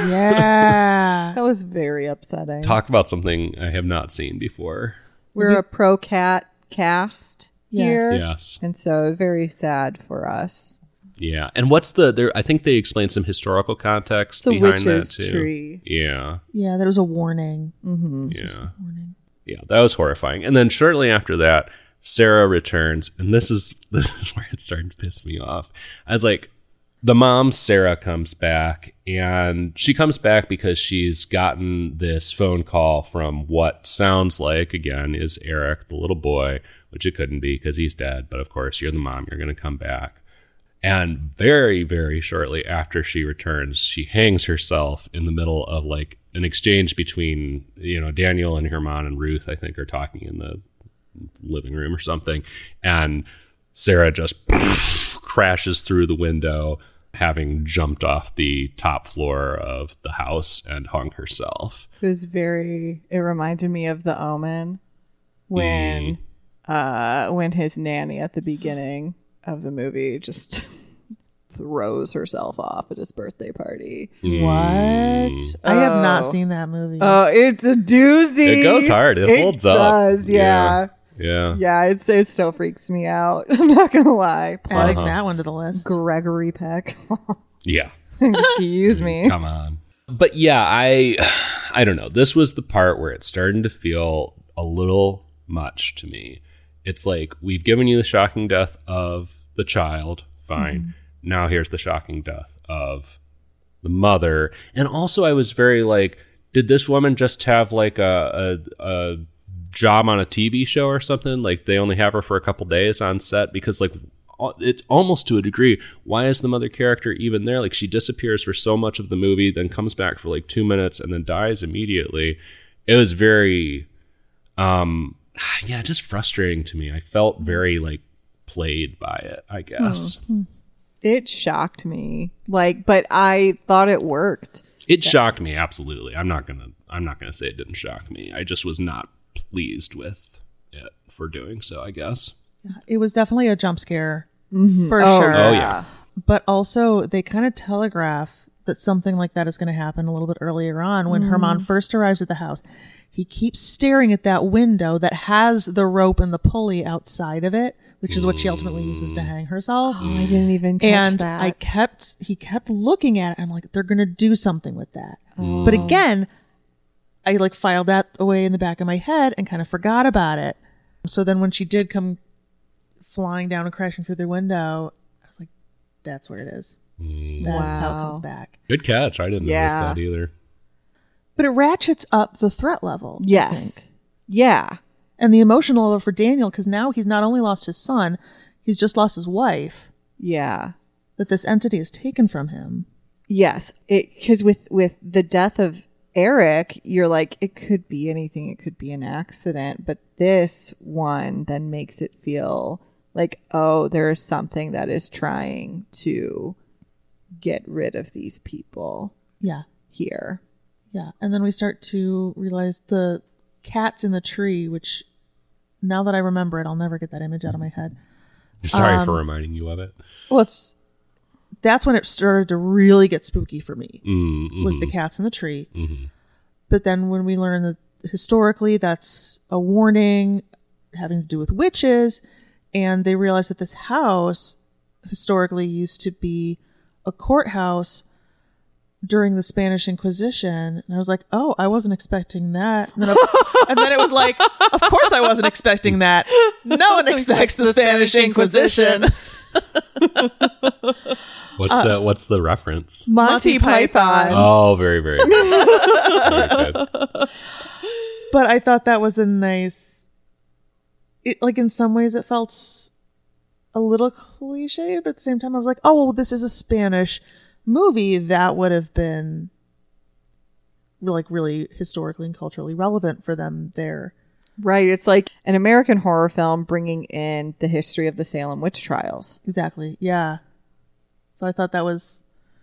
Yeah. that was very upsetting. Talk about something I have not seen before. We're a pro cat cast Yes. here, Yes. and so very sad for us. Yeah. And what's the there I think they explained some historical context It's a behind witch's that too. tree. Yeah. Yeah, there was a warning. Yeah. Warning. Yeah, that was horrifying. And then shortly after that, Sarah returns, and this is this is where it started to piss me off. I was like, the mom, Sarah, comes back, and she comes back because she's gotten this phone call from what sounds like, again, is Eric, the little boy, which it couldn't be because he's dead. But of course, you're the mom, you're going to come back. And very, very shortly after she returns, she hangs herself in the middle of like an exchange between, you know, Daniel and Herman and Ruth, I think, are talking in the living room or something. And Sarah just crashes through the window, having jumped off the top floor of the house and hung herself. It was very. It reminded me of The Omen when, uh, when his nanny at the beginning of the movie just throws herself off at his birthday party. What? I have not Oh. seen that movie. Oh, it's a doozy. It goes hard. It holds up. Does, yeah. Yeah. Yeah, it's, it still freaks me out. I'm not going to lie. Adding Plus, that one to the list. Gregory Peck. Yeah. Excuse me. Come on. But yeah, I I don't know. This was the part where it's starting to feel a little much to me. It's like, we've given you the shocking death of the child. Fine. Mm-hmm. Now here's the shocking death of the mother. And also I was very like, did this woman just have like a, a, a job on a T V show or something? Like they only have her for a couple days on set? Because like, it's almost to a degree, why is the mother character even there? Like she disappears for so much of the movie, then comes back for like two minutes and then dies immediately. It was very, um, yeah, just frustrating to me. I felt very like played by it, I guess. It shocked me. Like, but I thought it worked. It shocked me, absolutely. I'm not gonna I'm not gonna say it didn't shock me. I just was not pleased with it for doing so, I guess. It was definitely a jump scare for Oh, sure. Oh, yeah. But also, they kind of telegraph that something like that is going to happen a little bit earlier on when Herman first arrives at the house. He keeps staring at that window that has the rope and the pulley outside of it which is what she ultimately uses to hang herself. Oh, I didn't even catch And that. I kept, he kept looking at it. I'm like, they're going to do something with that. Oh. But again, I like filed that away in the back of my head and kind of forgot about it. So then when she did come flying down and crashing through the window, I was like, that's where it is. That's how it Wow. comes back. Good catch. I didn't Yeah. notice that either. But it ratchets up the threat level. I Yes. think. Yeah. And the emotional level for Daniel, because now he's not only lost his son, he's just lost his wife Yeah. that this entity has taken from him. Yes. It because with with the death of Eric, you're like, it could be anything. It could be an accident. But this one then makes it feel like, oh, there is something that is trying to get rid of these people Yeah. here. Yeah. And then we start to realize the cat's in the tree, which now that I remember it, I'll never get that image out of my head. Sorry Um, for reminding you of it. Well, it's that's when it started to really get spooky for me. Mm, Was mhm, the cats in the tree. mhm. But then when we learn that historically that's a warning having to do with witches, and they realize that this house historically used to be a courthouse during the Spanish Inquisition. And I was like, oh, I wasn't expecting that. And then, I- and then it was like, of course I wasn't expecting that. No one expects the Spanish Inquisition. What's Uh, the What's the reference? Monty, Monty Python. Python. Oh, very very good. Very good. But I thought that was a nice, it, like in some ways it felt a little cliche, but at the same time I was like, oh, well, this is a Spanish movie. That would have been like really historically and culturally relevant for them there. Right. It's like an American horror film bringing in the history of the Salem witch trials. Exactly. Yeah. So I thought that was,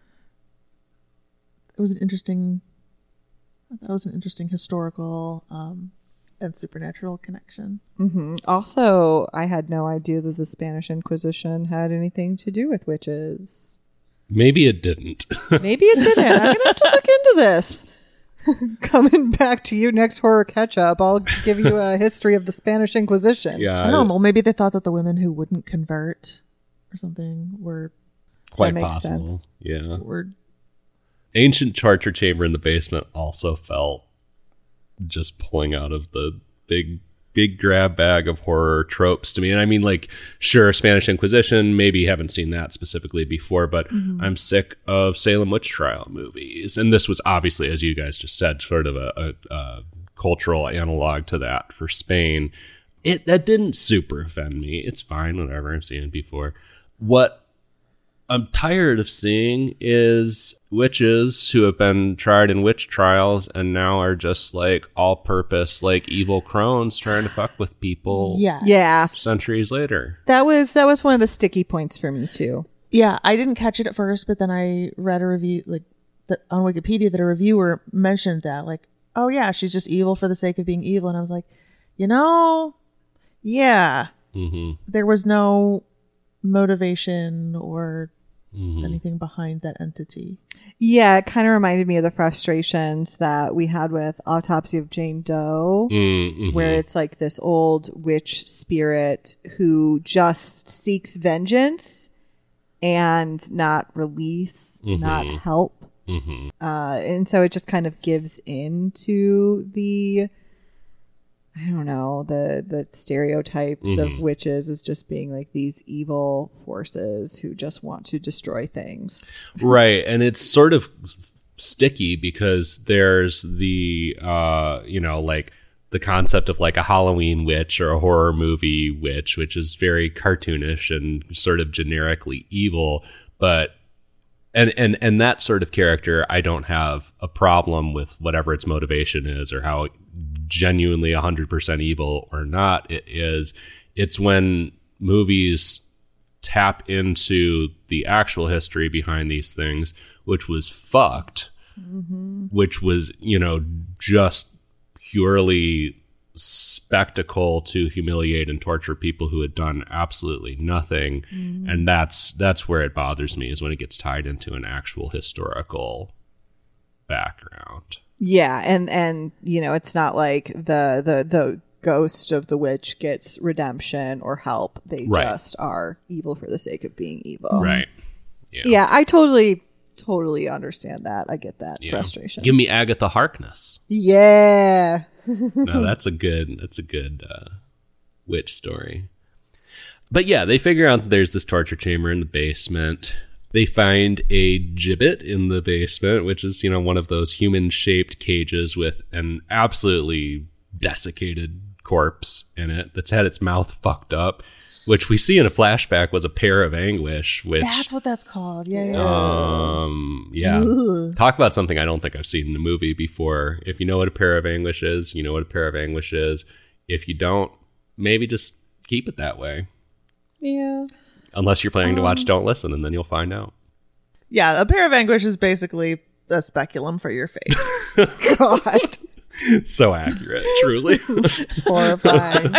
it was an interesting, that was an interesting historical um, and supernatural connection. hmm Also, I had no idea that the Spanish Inquisition had anything to do with witches. Maybe it didn't. Maybe it didn't. I'm going to have to look into this. Coming back to you next horror catch up, I'll give you a history of the Spanish Inquisition. Yeah, I don't know. Well, maybe they thought that the women who wouldn't convert or something were quite That makes possible. sense. Yeah. were Ancient torture chamber in the basement also felt just pulling out of the big big grab bag of horror tropes to me. And I mean, like, sure, Spanish Inquisition, maybe haven't seen that specifically before, but mm-hmm. I'm sick of Salem witch trial movies. And this was obviously, as you guys just said, sort of a, a, a cultural analog to that for Spain. It that didn't super offend me. It's fine, whatever. I've seen it before. What I'm tired of seeing is witches who have been tried in witch trials and now are just like all-purpose, like evil crones trying to fuck with people. yes. Yeah. Centuries later. That was that was one of the sticky points for me too. Yeah, I didn't catch it at first, but then I read a review, like the, on Wikipedia, that a reviewer mentioned that, like, oh yeah, she's just evil for the sake of being evil. And I was like, you know, yeah, Mm-hmm. there was no motivation or Mm-hmm. anything behind that entity. Yeah, it kind of reminded me of the frustrations that we had with Autopsy of Jane Doe, Mm-hmm. where it's like this old witch spirit who just seeks vengeance and not release, Mhm. not help. Mm-hmm. Uh, and so it just kind of gives in to the, I don't know, the, the stereotypes of Mhm. witches as just being like these evil forces who just want to destroy things. Right. And it's sort of sticky because there's the, uh, you know, like the concept of like a Halloween witch or a horror movie witch, which is very cartoonish and sort of generically evil. But And, and and that sort of character, I don't have a problem with whatever its motivation is or how genuinely one hundred percent evil or not it is. It's when movies tap into the actual history behind these things, which was fucked, mm-hmm. which was, you know, just purely spectacle to humiliate and torture people who had done absolutely nothing. Mm. And that's that's where it bothers me, is when it gets tied into an actual historical background. Yeah, and and you know, it's not like the the the ghost of the witch gets redemption or help. They Right. just are evil for the sake of being evil. Right. Yeah. Yeah, I totally, totally understand that. I get that Yeah. frustration. Give me Agatha Harkness. Yeah. No, that's a good. That's a good uh, witch story. But yeah, they figure out that there's this torture chamber in the basement. They find a gibbet in the basement, which is, you know, one of those human-shaped cages with an absolutely desiccated corpse in it that's had its mouth fucked up, which we see in a flashback was a pair of anguish, which That's what that's called. Yeah, yeah. um yeah. Ugh. Talk about something I don't think I've seen in a movie before. If you know what a pair of anguish is, you know what a pair of anguish is. If you don't, maybe just keep it that way. Yeah. Unless you're planning to Um, watch Don't Listen, and then you'll find out. Yeah, a pair of anguish is basically a speculum for your face. God. So accurate, truly. Horrifying.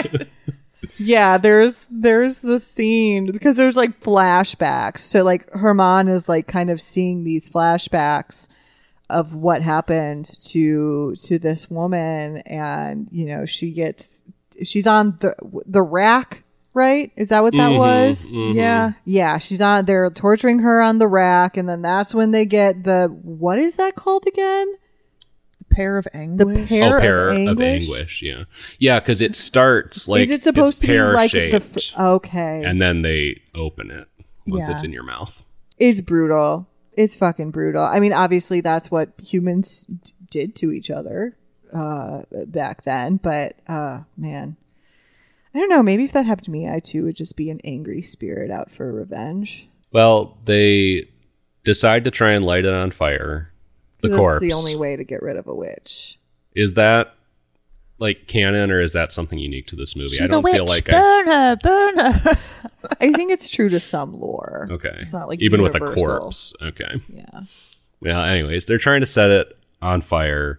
Yeah, there's there's the scene because there's like flashbacks. So like Herman is like kind of seeing these flashbacks of what happened to to this woman, and you know she gets she's on the the rack, right? Is that what that Mhm, was? mhm. Yeah. Yeah, she's on. They're torturing her on the rack, and then that's when they get the what is that called again? Pair of The anguish. pair, Oh, pair of, of anguish? anguish. Yeah, yeah, because it starts like is it supposed it's to be like the pear-shaped, f- okay? and then they open it once Yeah. it's in your mouth. It's brutal. It's fucking brutal. I mean, obviously that's what humans d- did to each other uh, back then. But uh, man, I don't know. Maybe if that happened to me, I too would just be an angry spirit out for revenge. Well, they decide to try and light it on fire. The That's corpse. the only way to get rid of a witch. Is that like canon, or is that something unique to this movie? She's I don't a witch. feel like I. burn her, burn her. I think it's true to some lore. Okay, It's not like even with a universal. corpse. Okay. Yeah. Well, anyways, they're trying to set it on fire,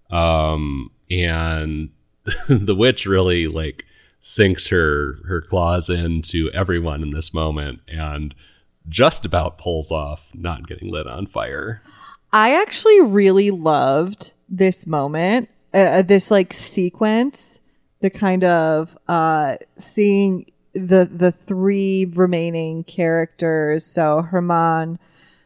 um, and the witch really like sinks her her claws into everyone in this moment, and just about pulls off not getting lit on fire. I actually really loved this moment, uh, this like sequence, the kind of uh, seeing the the three remaining characters, so Herman,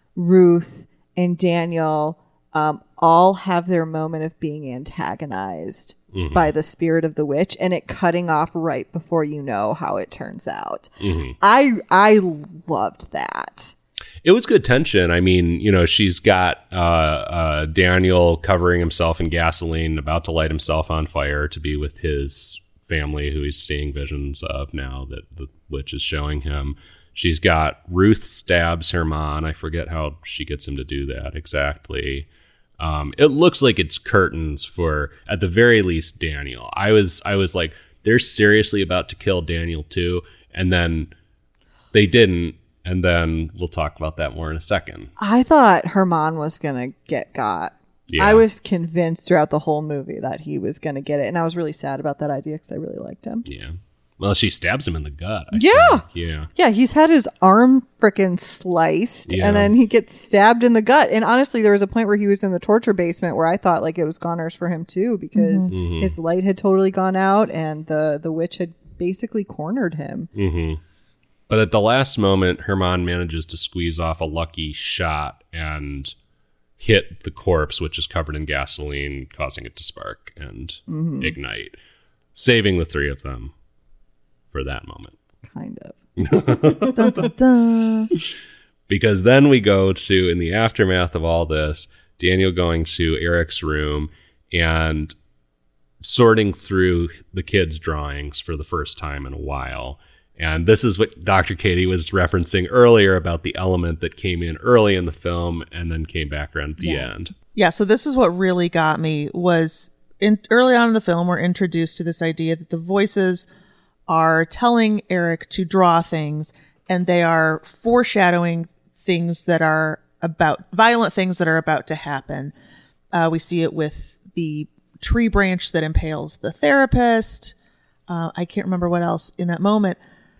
Ruth, and Daniel, um, all have their moment of being antagonized Mhm. by the spirit of the witch, and it cutting off right before you know how it turns out. Mhm. I I loved that. It was good tension. I mean, you know, she's got uh, uh, Daniel covering himself in gasoline, about to light himself on fire to be with his family, who he's seeing visions of now that the witch is showing him. She's got Ruth stabs Herman. I forget how she gets him to do that exactly. Um, it looks like it's curtains for, at the very least, Daniel. I was, I was like, they're seriously about to kill Daniel too, and then they didn't. And then we'll talk about that more in a second. I thought Herman was gonna get got. Yeah. I was convinced throughout the whole movie that he was gonna get it, and I was really sad about that idea because I really liked him. Yeah. Well, she stabs him in the gut. I Yeah. think. Yeah. Yeah, he's had his arm frickin' sliced, Yeah. and then he gets stabbed in the gut. And honestly, there was a point where he was in the torture basement where I thought like it was goners for him too, because Mhm. his light had totally gone out, and the the witch had basically cornered him. Mm-hmm. But at the last moment, Herman manages to squeeze off a lucky shot and hit the corpse, which is covered in gasoline, causing it to spark and Mm-hmm. ignite, saving the three of them for that moment. Kind of. Dun, dun, dun. Because then we go to, in the aftermath of all this, Daniel going to Eric's room and sorting through the kids' drawings for the first time in a while. And this is what Doctor Katie was referencing earlier about the element that came in early in the film and then came back around at the Yeah. end. Yeah, so this is what really got me was in early on in the film we're introduced to this idea that the voices are telling Eric to draw things, and they are foreshadowing things that are about violent things that are about to happen. Uh, we see it with the tree branch that impales the therapist. Uh, I can't remember what else in that moment.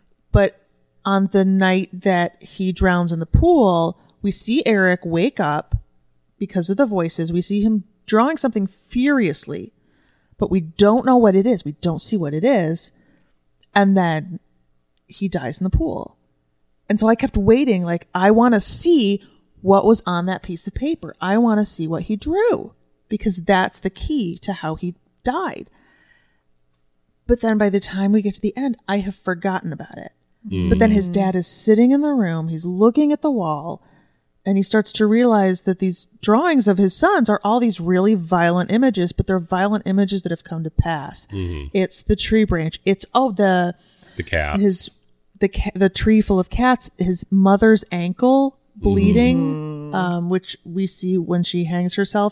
But on the night that he drowns in the pool, we see Eric wake up because of the voices. We see him drawing something furiously, but we don't know what it is. We don't see what it is. And then he dies in the pool. And so I kept waiting, like, I want to see what was on that piece of paper. I want to see what he drew, because that's the key to how he died. But then by the time we get to the end, I have forgotten about it. Mm. But then his dad is sitting in the room, he's looking at the wall, and he starts to realize that these drawings of his sons are all these really violent images, but they're violent images that have come to pass. Mm-hmm. It's the tree branch. It's, oh, the... The cat. His, the, the tree full of cats. His mother's ankle bleeding, mm-hmm. um, which we see when she hangs herself.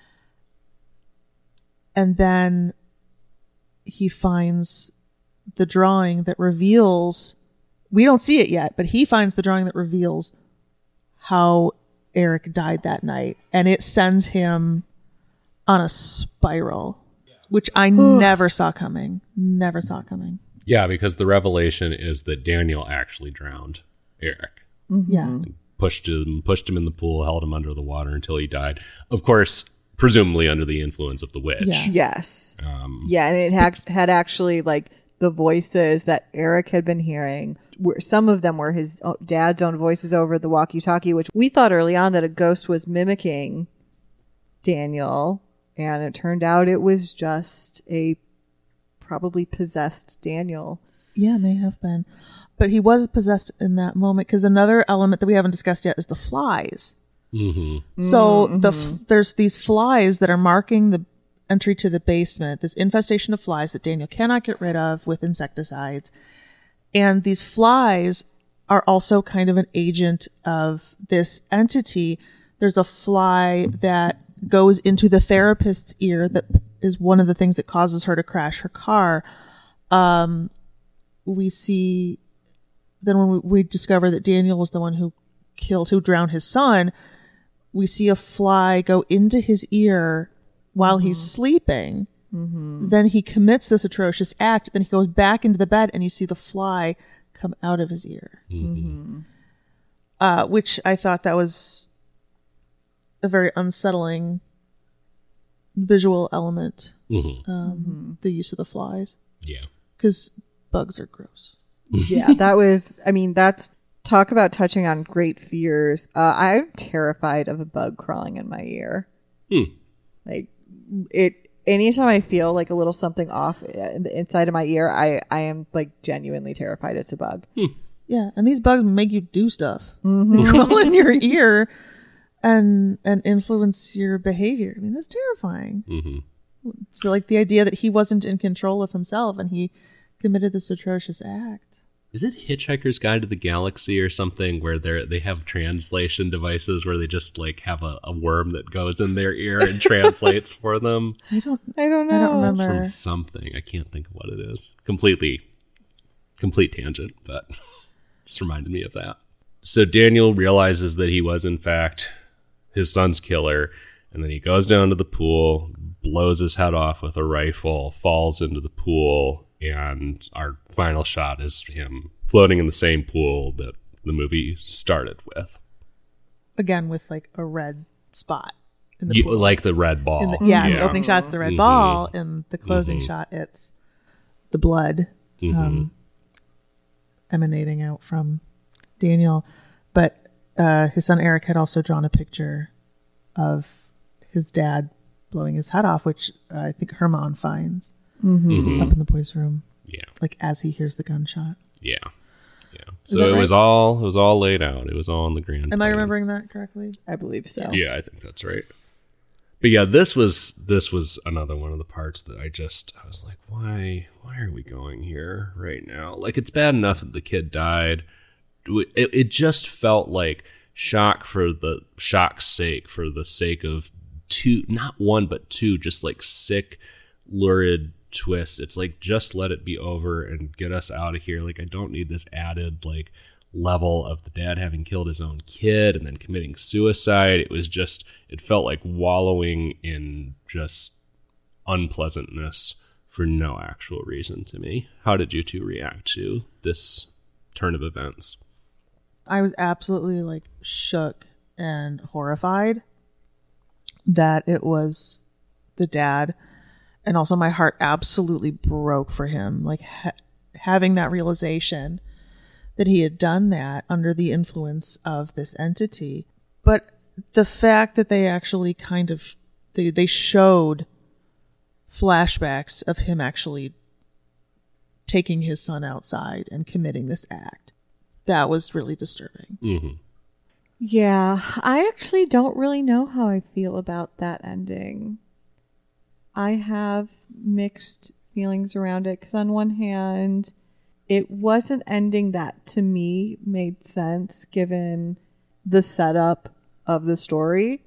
And then he finds the drawing that reveals... We don't see it yet, but he finds the drawing that reveals how Eric died that night. And it sends him on a spiral, which I never saw coming. Never saw coming. Yeah, because the revelation is that Daniel actually drowned Eric. Mm-hmm. Yeah. And pushed him, pushed him in the pool, held him under the water until he died. Of course, presumably under the influence of the witch. Yeah. Yes. Um, yeah, and it had, had actually, like, the voices that Eric had been hearing, were, some of them were his dad's own voices over the walkie-talkie, which we thought early on that a ghost was mimicking Daniel, and it turned out it was just a probably possessed Daniel. Yeah, may have been. But he was possessed in that moment, because another element that we haven't discussed yet is the flies. Mm-hmm. So mm-hmm. the f- there's these flies that are marking the entry to the basement, this infestation of flies that Daniel cannot get rid of with insecticides. And these flies are also kind of an agent of this entity. There's a fly that goes into the therapist's ear that is one of the things that causes her to crash her car. Um, we see, then when we, we discover that Daniel was the one who killed, who drowned his son, we see a fly go into his ear while mm-hmm. he's sleeping. Mm-hmm. Then he commits this atrocious act. Then he goes back into the bed and you see the fly come out of his ear. Mm-hmm. Uh, which I thought that was a very unsettling visual element. Mm-hmm. Um, mm-hmm. The use of the flies. Yeah. Because bugs are gross. Yeah, that was, I mean, that's, talk about touching on great fears. Uh, I'm terrified of a bug crawling in my ear. Hmm. Like, it, anytime I feel like a little something off in the inside of my ear, I, I am like genuinely terrified it's a bug. Hmm. Yeah, and these bugs make you do stuff. Mm-hmm. They crawl in your ear and and influence your behavior. I mean, that's terrifying. Mm-hmm. So, like the idea that he wasn't in control of himself and he committed this atrocious act. Is it Hitchhiker's Guide to the Galaxy or something where they they have translation devices where they just like have a, a worm that goes in their ear and translates for them? I don't. I don't know. I don't It's remember. from something. I can't think of what it is. Completely, complete tangent, but just reminded me of that. So Daniel realizes that he was in fact his son's killer, and then he goes down to the pool, blows his head off with a rifle, falls into the pool, and our final shot is him floating in the same pool that the movie started with. Again, with like a red spot in the You, pool. like the red ball. In the, yeah, in the opening shot's the red Mm-hmm. ball. In the closing Mm-hmm. shot, it's the blood Mm-hmm. um, emanating out from Daniel. But uh, his son Eric had also drawn a picture of his dad blowing his head off, which uh, I think Herman finds Mm-hmm. up in the boys' room. Yeah. Like as he hears the gunshot. Yeah. Yeah. So that it right? was all it was all laid out. It was all in the grand Am I plan. remembering that correctly? I believe so. Yeah, I think that's right. But yeah, this was this was another one of the parts that I just I was like, why why are we going here right now? Like, it's bad enough that the kid died. It, it just felt like shock for the shock's sake, for the sake of two, not one but two, just like sick, lurid twists. It's like, just let it be over and get us out of here. Like, I don't need this added like level of the dad having killed his own kid and then committing suicide. It was just, it felt like wallowing in just unpleasantness for no actual reason to me. How did you two react to this turn of events? I was absolutely like shook and horrified that it was the dad. And also my heart absolutely broke for him. Like ha- having that realization that he had done that under the influence of this entity. But the fact that they actually kind of, they, they showed flashbacks of him actually taking his son outside and committing this act, that was really disturbing. Mm-hmm. Yeah, I actually don't really know how I feel about that ending. I have mixed feelings around it because on one hand, it was an ending that to me made sense given the setup of the story.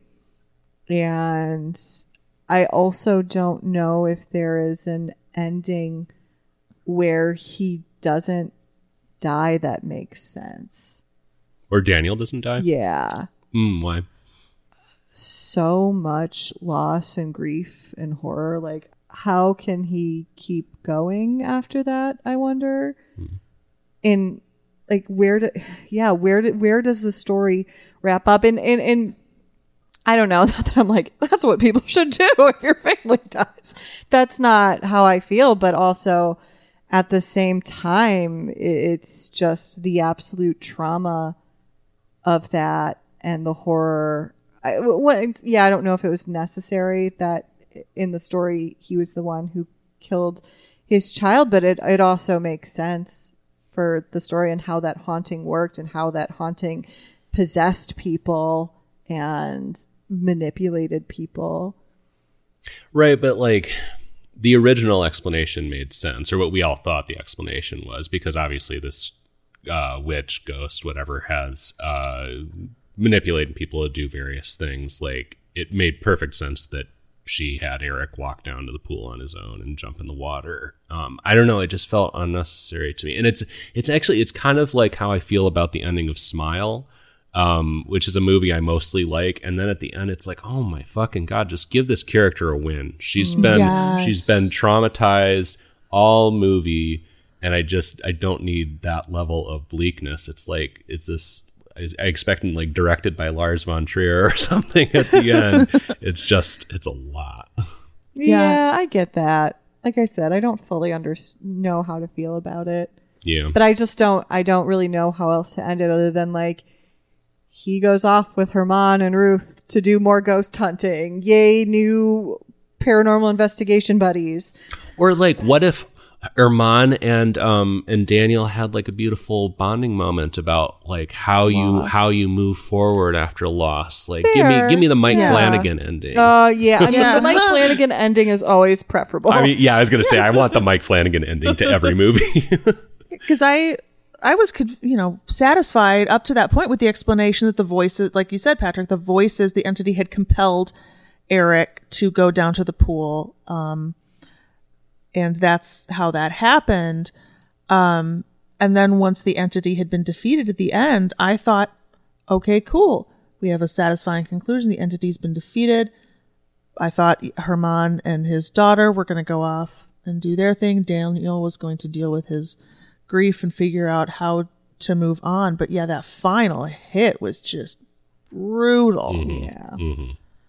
And I also don't know if there is an ending where he doesn't die that makes sense. Or Daniel doesn't die? Yeah. Mm, why? So much loss and grief and horror. Like, how can he keep going after that, I wonder? Mm. And like, where do, yeah, where do, where does the story wrap up? And, and, and I don't know, not that I'm like, that's what people should do if your family dies. That's not how I feel, but also at the same time, it's just the absolute trauma of that and the horror. I, well, yeah, I don't know if it was necessary that in the story he was the one who killed his child, but it, it also makes sense for the story and how that haunting worked and how that haunting possessed people and manipulated people. Right, but like the original explanation made sense, or what we all thought the explanation was, because obviously this uh, witch, ghost, whatever, has uh, manipulated people to do various things. Like, it made perfect sense that she had Eric walk down to the pool on his own and jump in the water. Um, I don't know. It just felt unnecessary to me. And it's, it's actually, it's kind of like how I feel about the ending of Smile, um, which is a movie I mostly like. And then at the end, it's like, oh my fucking God, just give this character a win. She's been, Yes. she's been traumatized all movie. And I just, I don't need that level of bleakness. It's like, it's this, I expect like directed by Lars von Trier or something at the end. It's just, it's a lot. Yeah, I get that. Like I said, I don't fully under know how to feel about it. Yeah. But I just don't, I don't really know how else to end it other than like, he goes off with Herman and Ruth to do more ghost hunting. Yay, new paranormal investigation buddies. Or like, what if Herman and um and Daniel had like a beautiful bonding moment about like how you Loss. how you move forward after loss. Like, Fair. give me give me the Mike Yeah. Flanagan ending. Uh, yeah, I mean, Yeah. the Mike Flanagan ending is always preferable. I mean, yeah, I was gonna say I want the Mike Flanagan ending to every movie. Because I, I was, conf- you know, satisfied up to that point with the explanation that the voices, like you said, Patrick, the voices, the entity had compelled Eric to go down to the pool. Um, and that's how that happened. Um, and then once the entity had been defeated at the end, I thought, okay, cool. We have a satisfying conclusion. The entity's been defeated. I thought Herman and his daughter were going to go off and do their thing. Daniel was going to deal with his grief and figure out how to move on. But yeah, that final hit was just brutal. Mm-hmm. Yeah. Mm-hmm.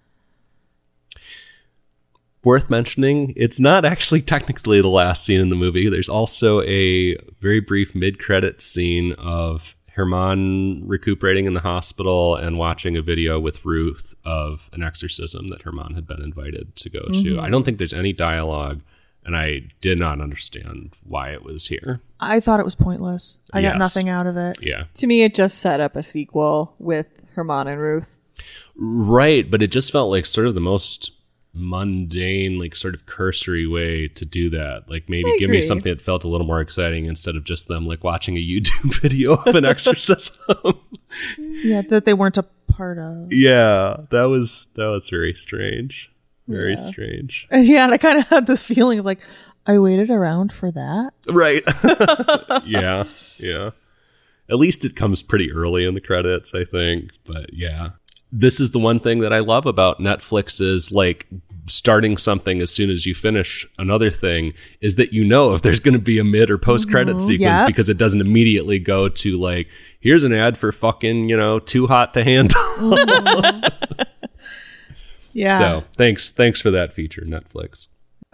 Worth mentioning, it's not actually technically the last scene in the movie. There's also a very brief mid-credit scene of Herman recuperating in the hospital and watching a video with Ruth of an exorcism that Herman had been invited to go Mm-hmm. to. I don't think there's any dialogue, and I did not understand why it was here. I thought it was pointless. I Yes. got nothing out of it. Yeah. To me, it just set up a sequel with Herman and Ruth. Right, but it just felt like sort of the most mundane, like sort of cursory way to do that. Like, maybe I give me agree. something that felt a little more exciting instead of just them like watching a YouTube video of an exorcism. Yeah, that they weren't a part of. Yeah, that was that was very strange. Very Yeah. strange. And yeah, and I kind of had the feeling of like, I waited around for that. Right. Yeah, yeah. At least it comes pretty early in the credits, I think. But yeah. This is the one thing that I love about Netflix is like starting something as soon as you finish another thing is that you know if there's going to be a mid or post credit sequence Yep. because it doesn't immediately go to like, here's an ad for fucking, you know, Too Hot to Handle. Yeah. So thanks, thanks for that feature, Netflix.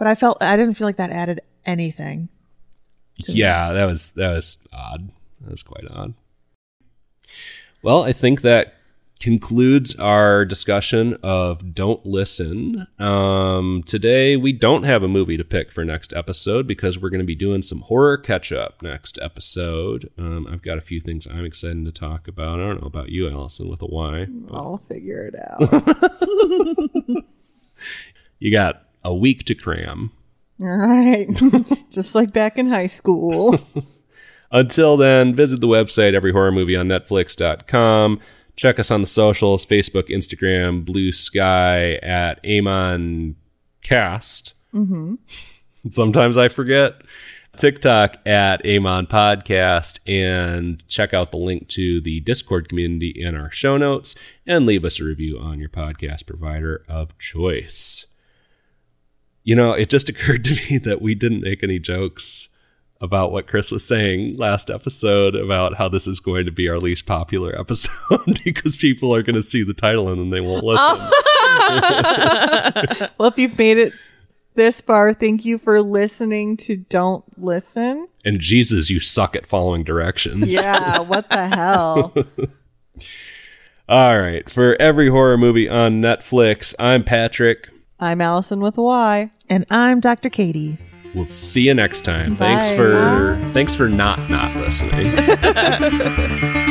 But I felt I didn't feel like that added anything. Yeah, that was that was odd. That was quite odd. Well, I think that concludes our discussion of Don't Listen. Um, today, we don't have a movie to pick for next episode because we're going to be doing some horror catch-up next episode. Um, I've got a few things I'm excited to talk about. I don't know about you, Allison, with a Y. I'll figure it out. You got a week to cram. All right. Just like back in high school. Until then, visit the website, every horror movie on netflix dot com. Check us on the socials, Facebook, Instagram, Blue Sky, at AmonCast. Mm-hmm. Sometimes I forget. TikTok at Amon Podcast. And check out the link to the Discord community in our show notes. And leave us a review on your podcast provider of choice. You know, it just occurred to me that we didn't make any jokes about what Chris was saying last episode about how this is going to be our least popular episode because people are going to see the title and then they won't listen. Oh. Well, if you've made it this far, thank you for listening to Don't Listen. And Jesus, you suck at following directions. Yeah, what the hell? All right. For every horror movie on Netflix, I'm Patrick. I'm Allison with a Y. And I'm Doctor Katie. We'll see you next time. Bye. Thanks for thanks for not not listening.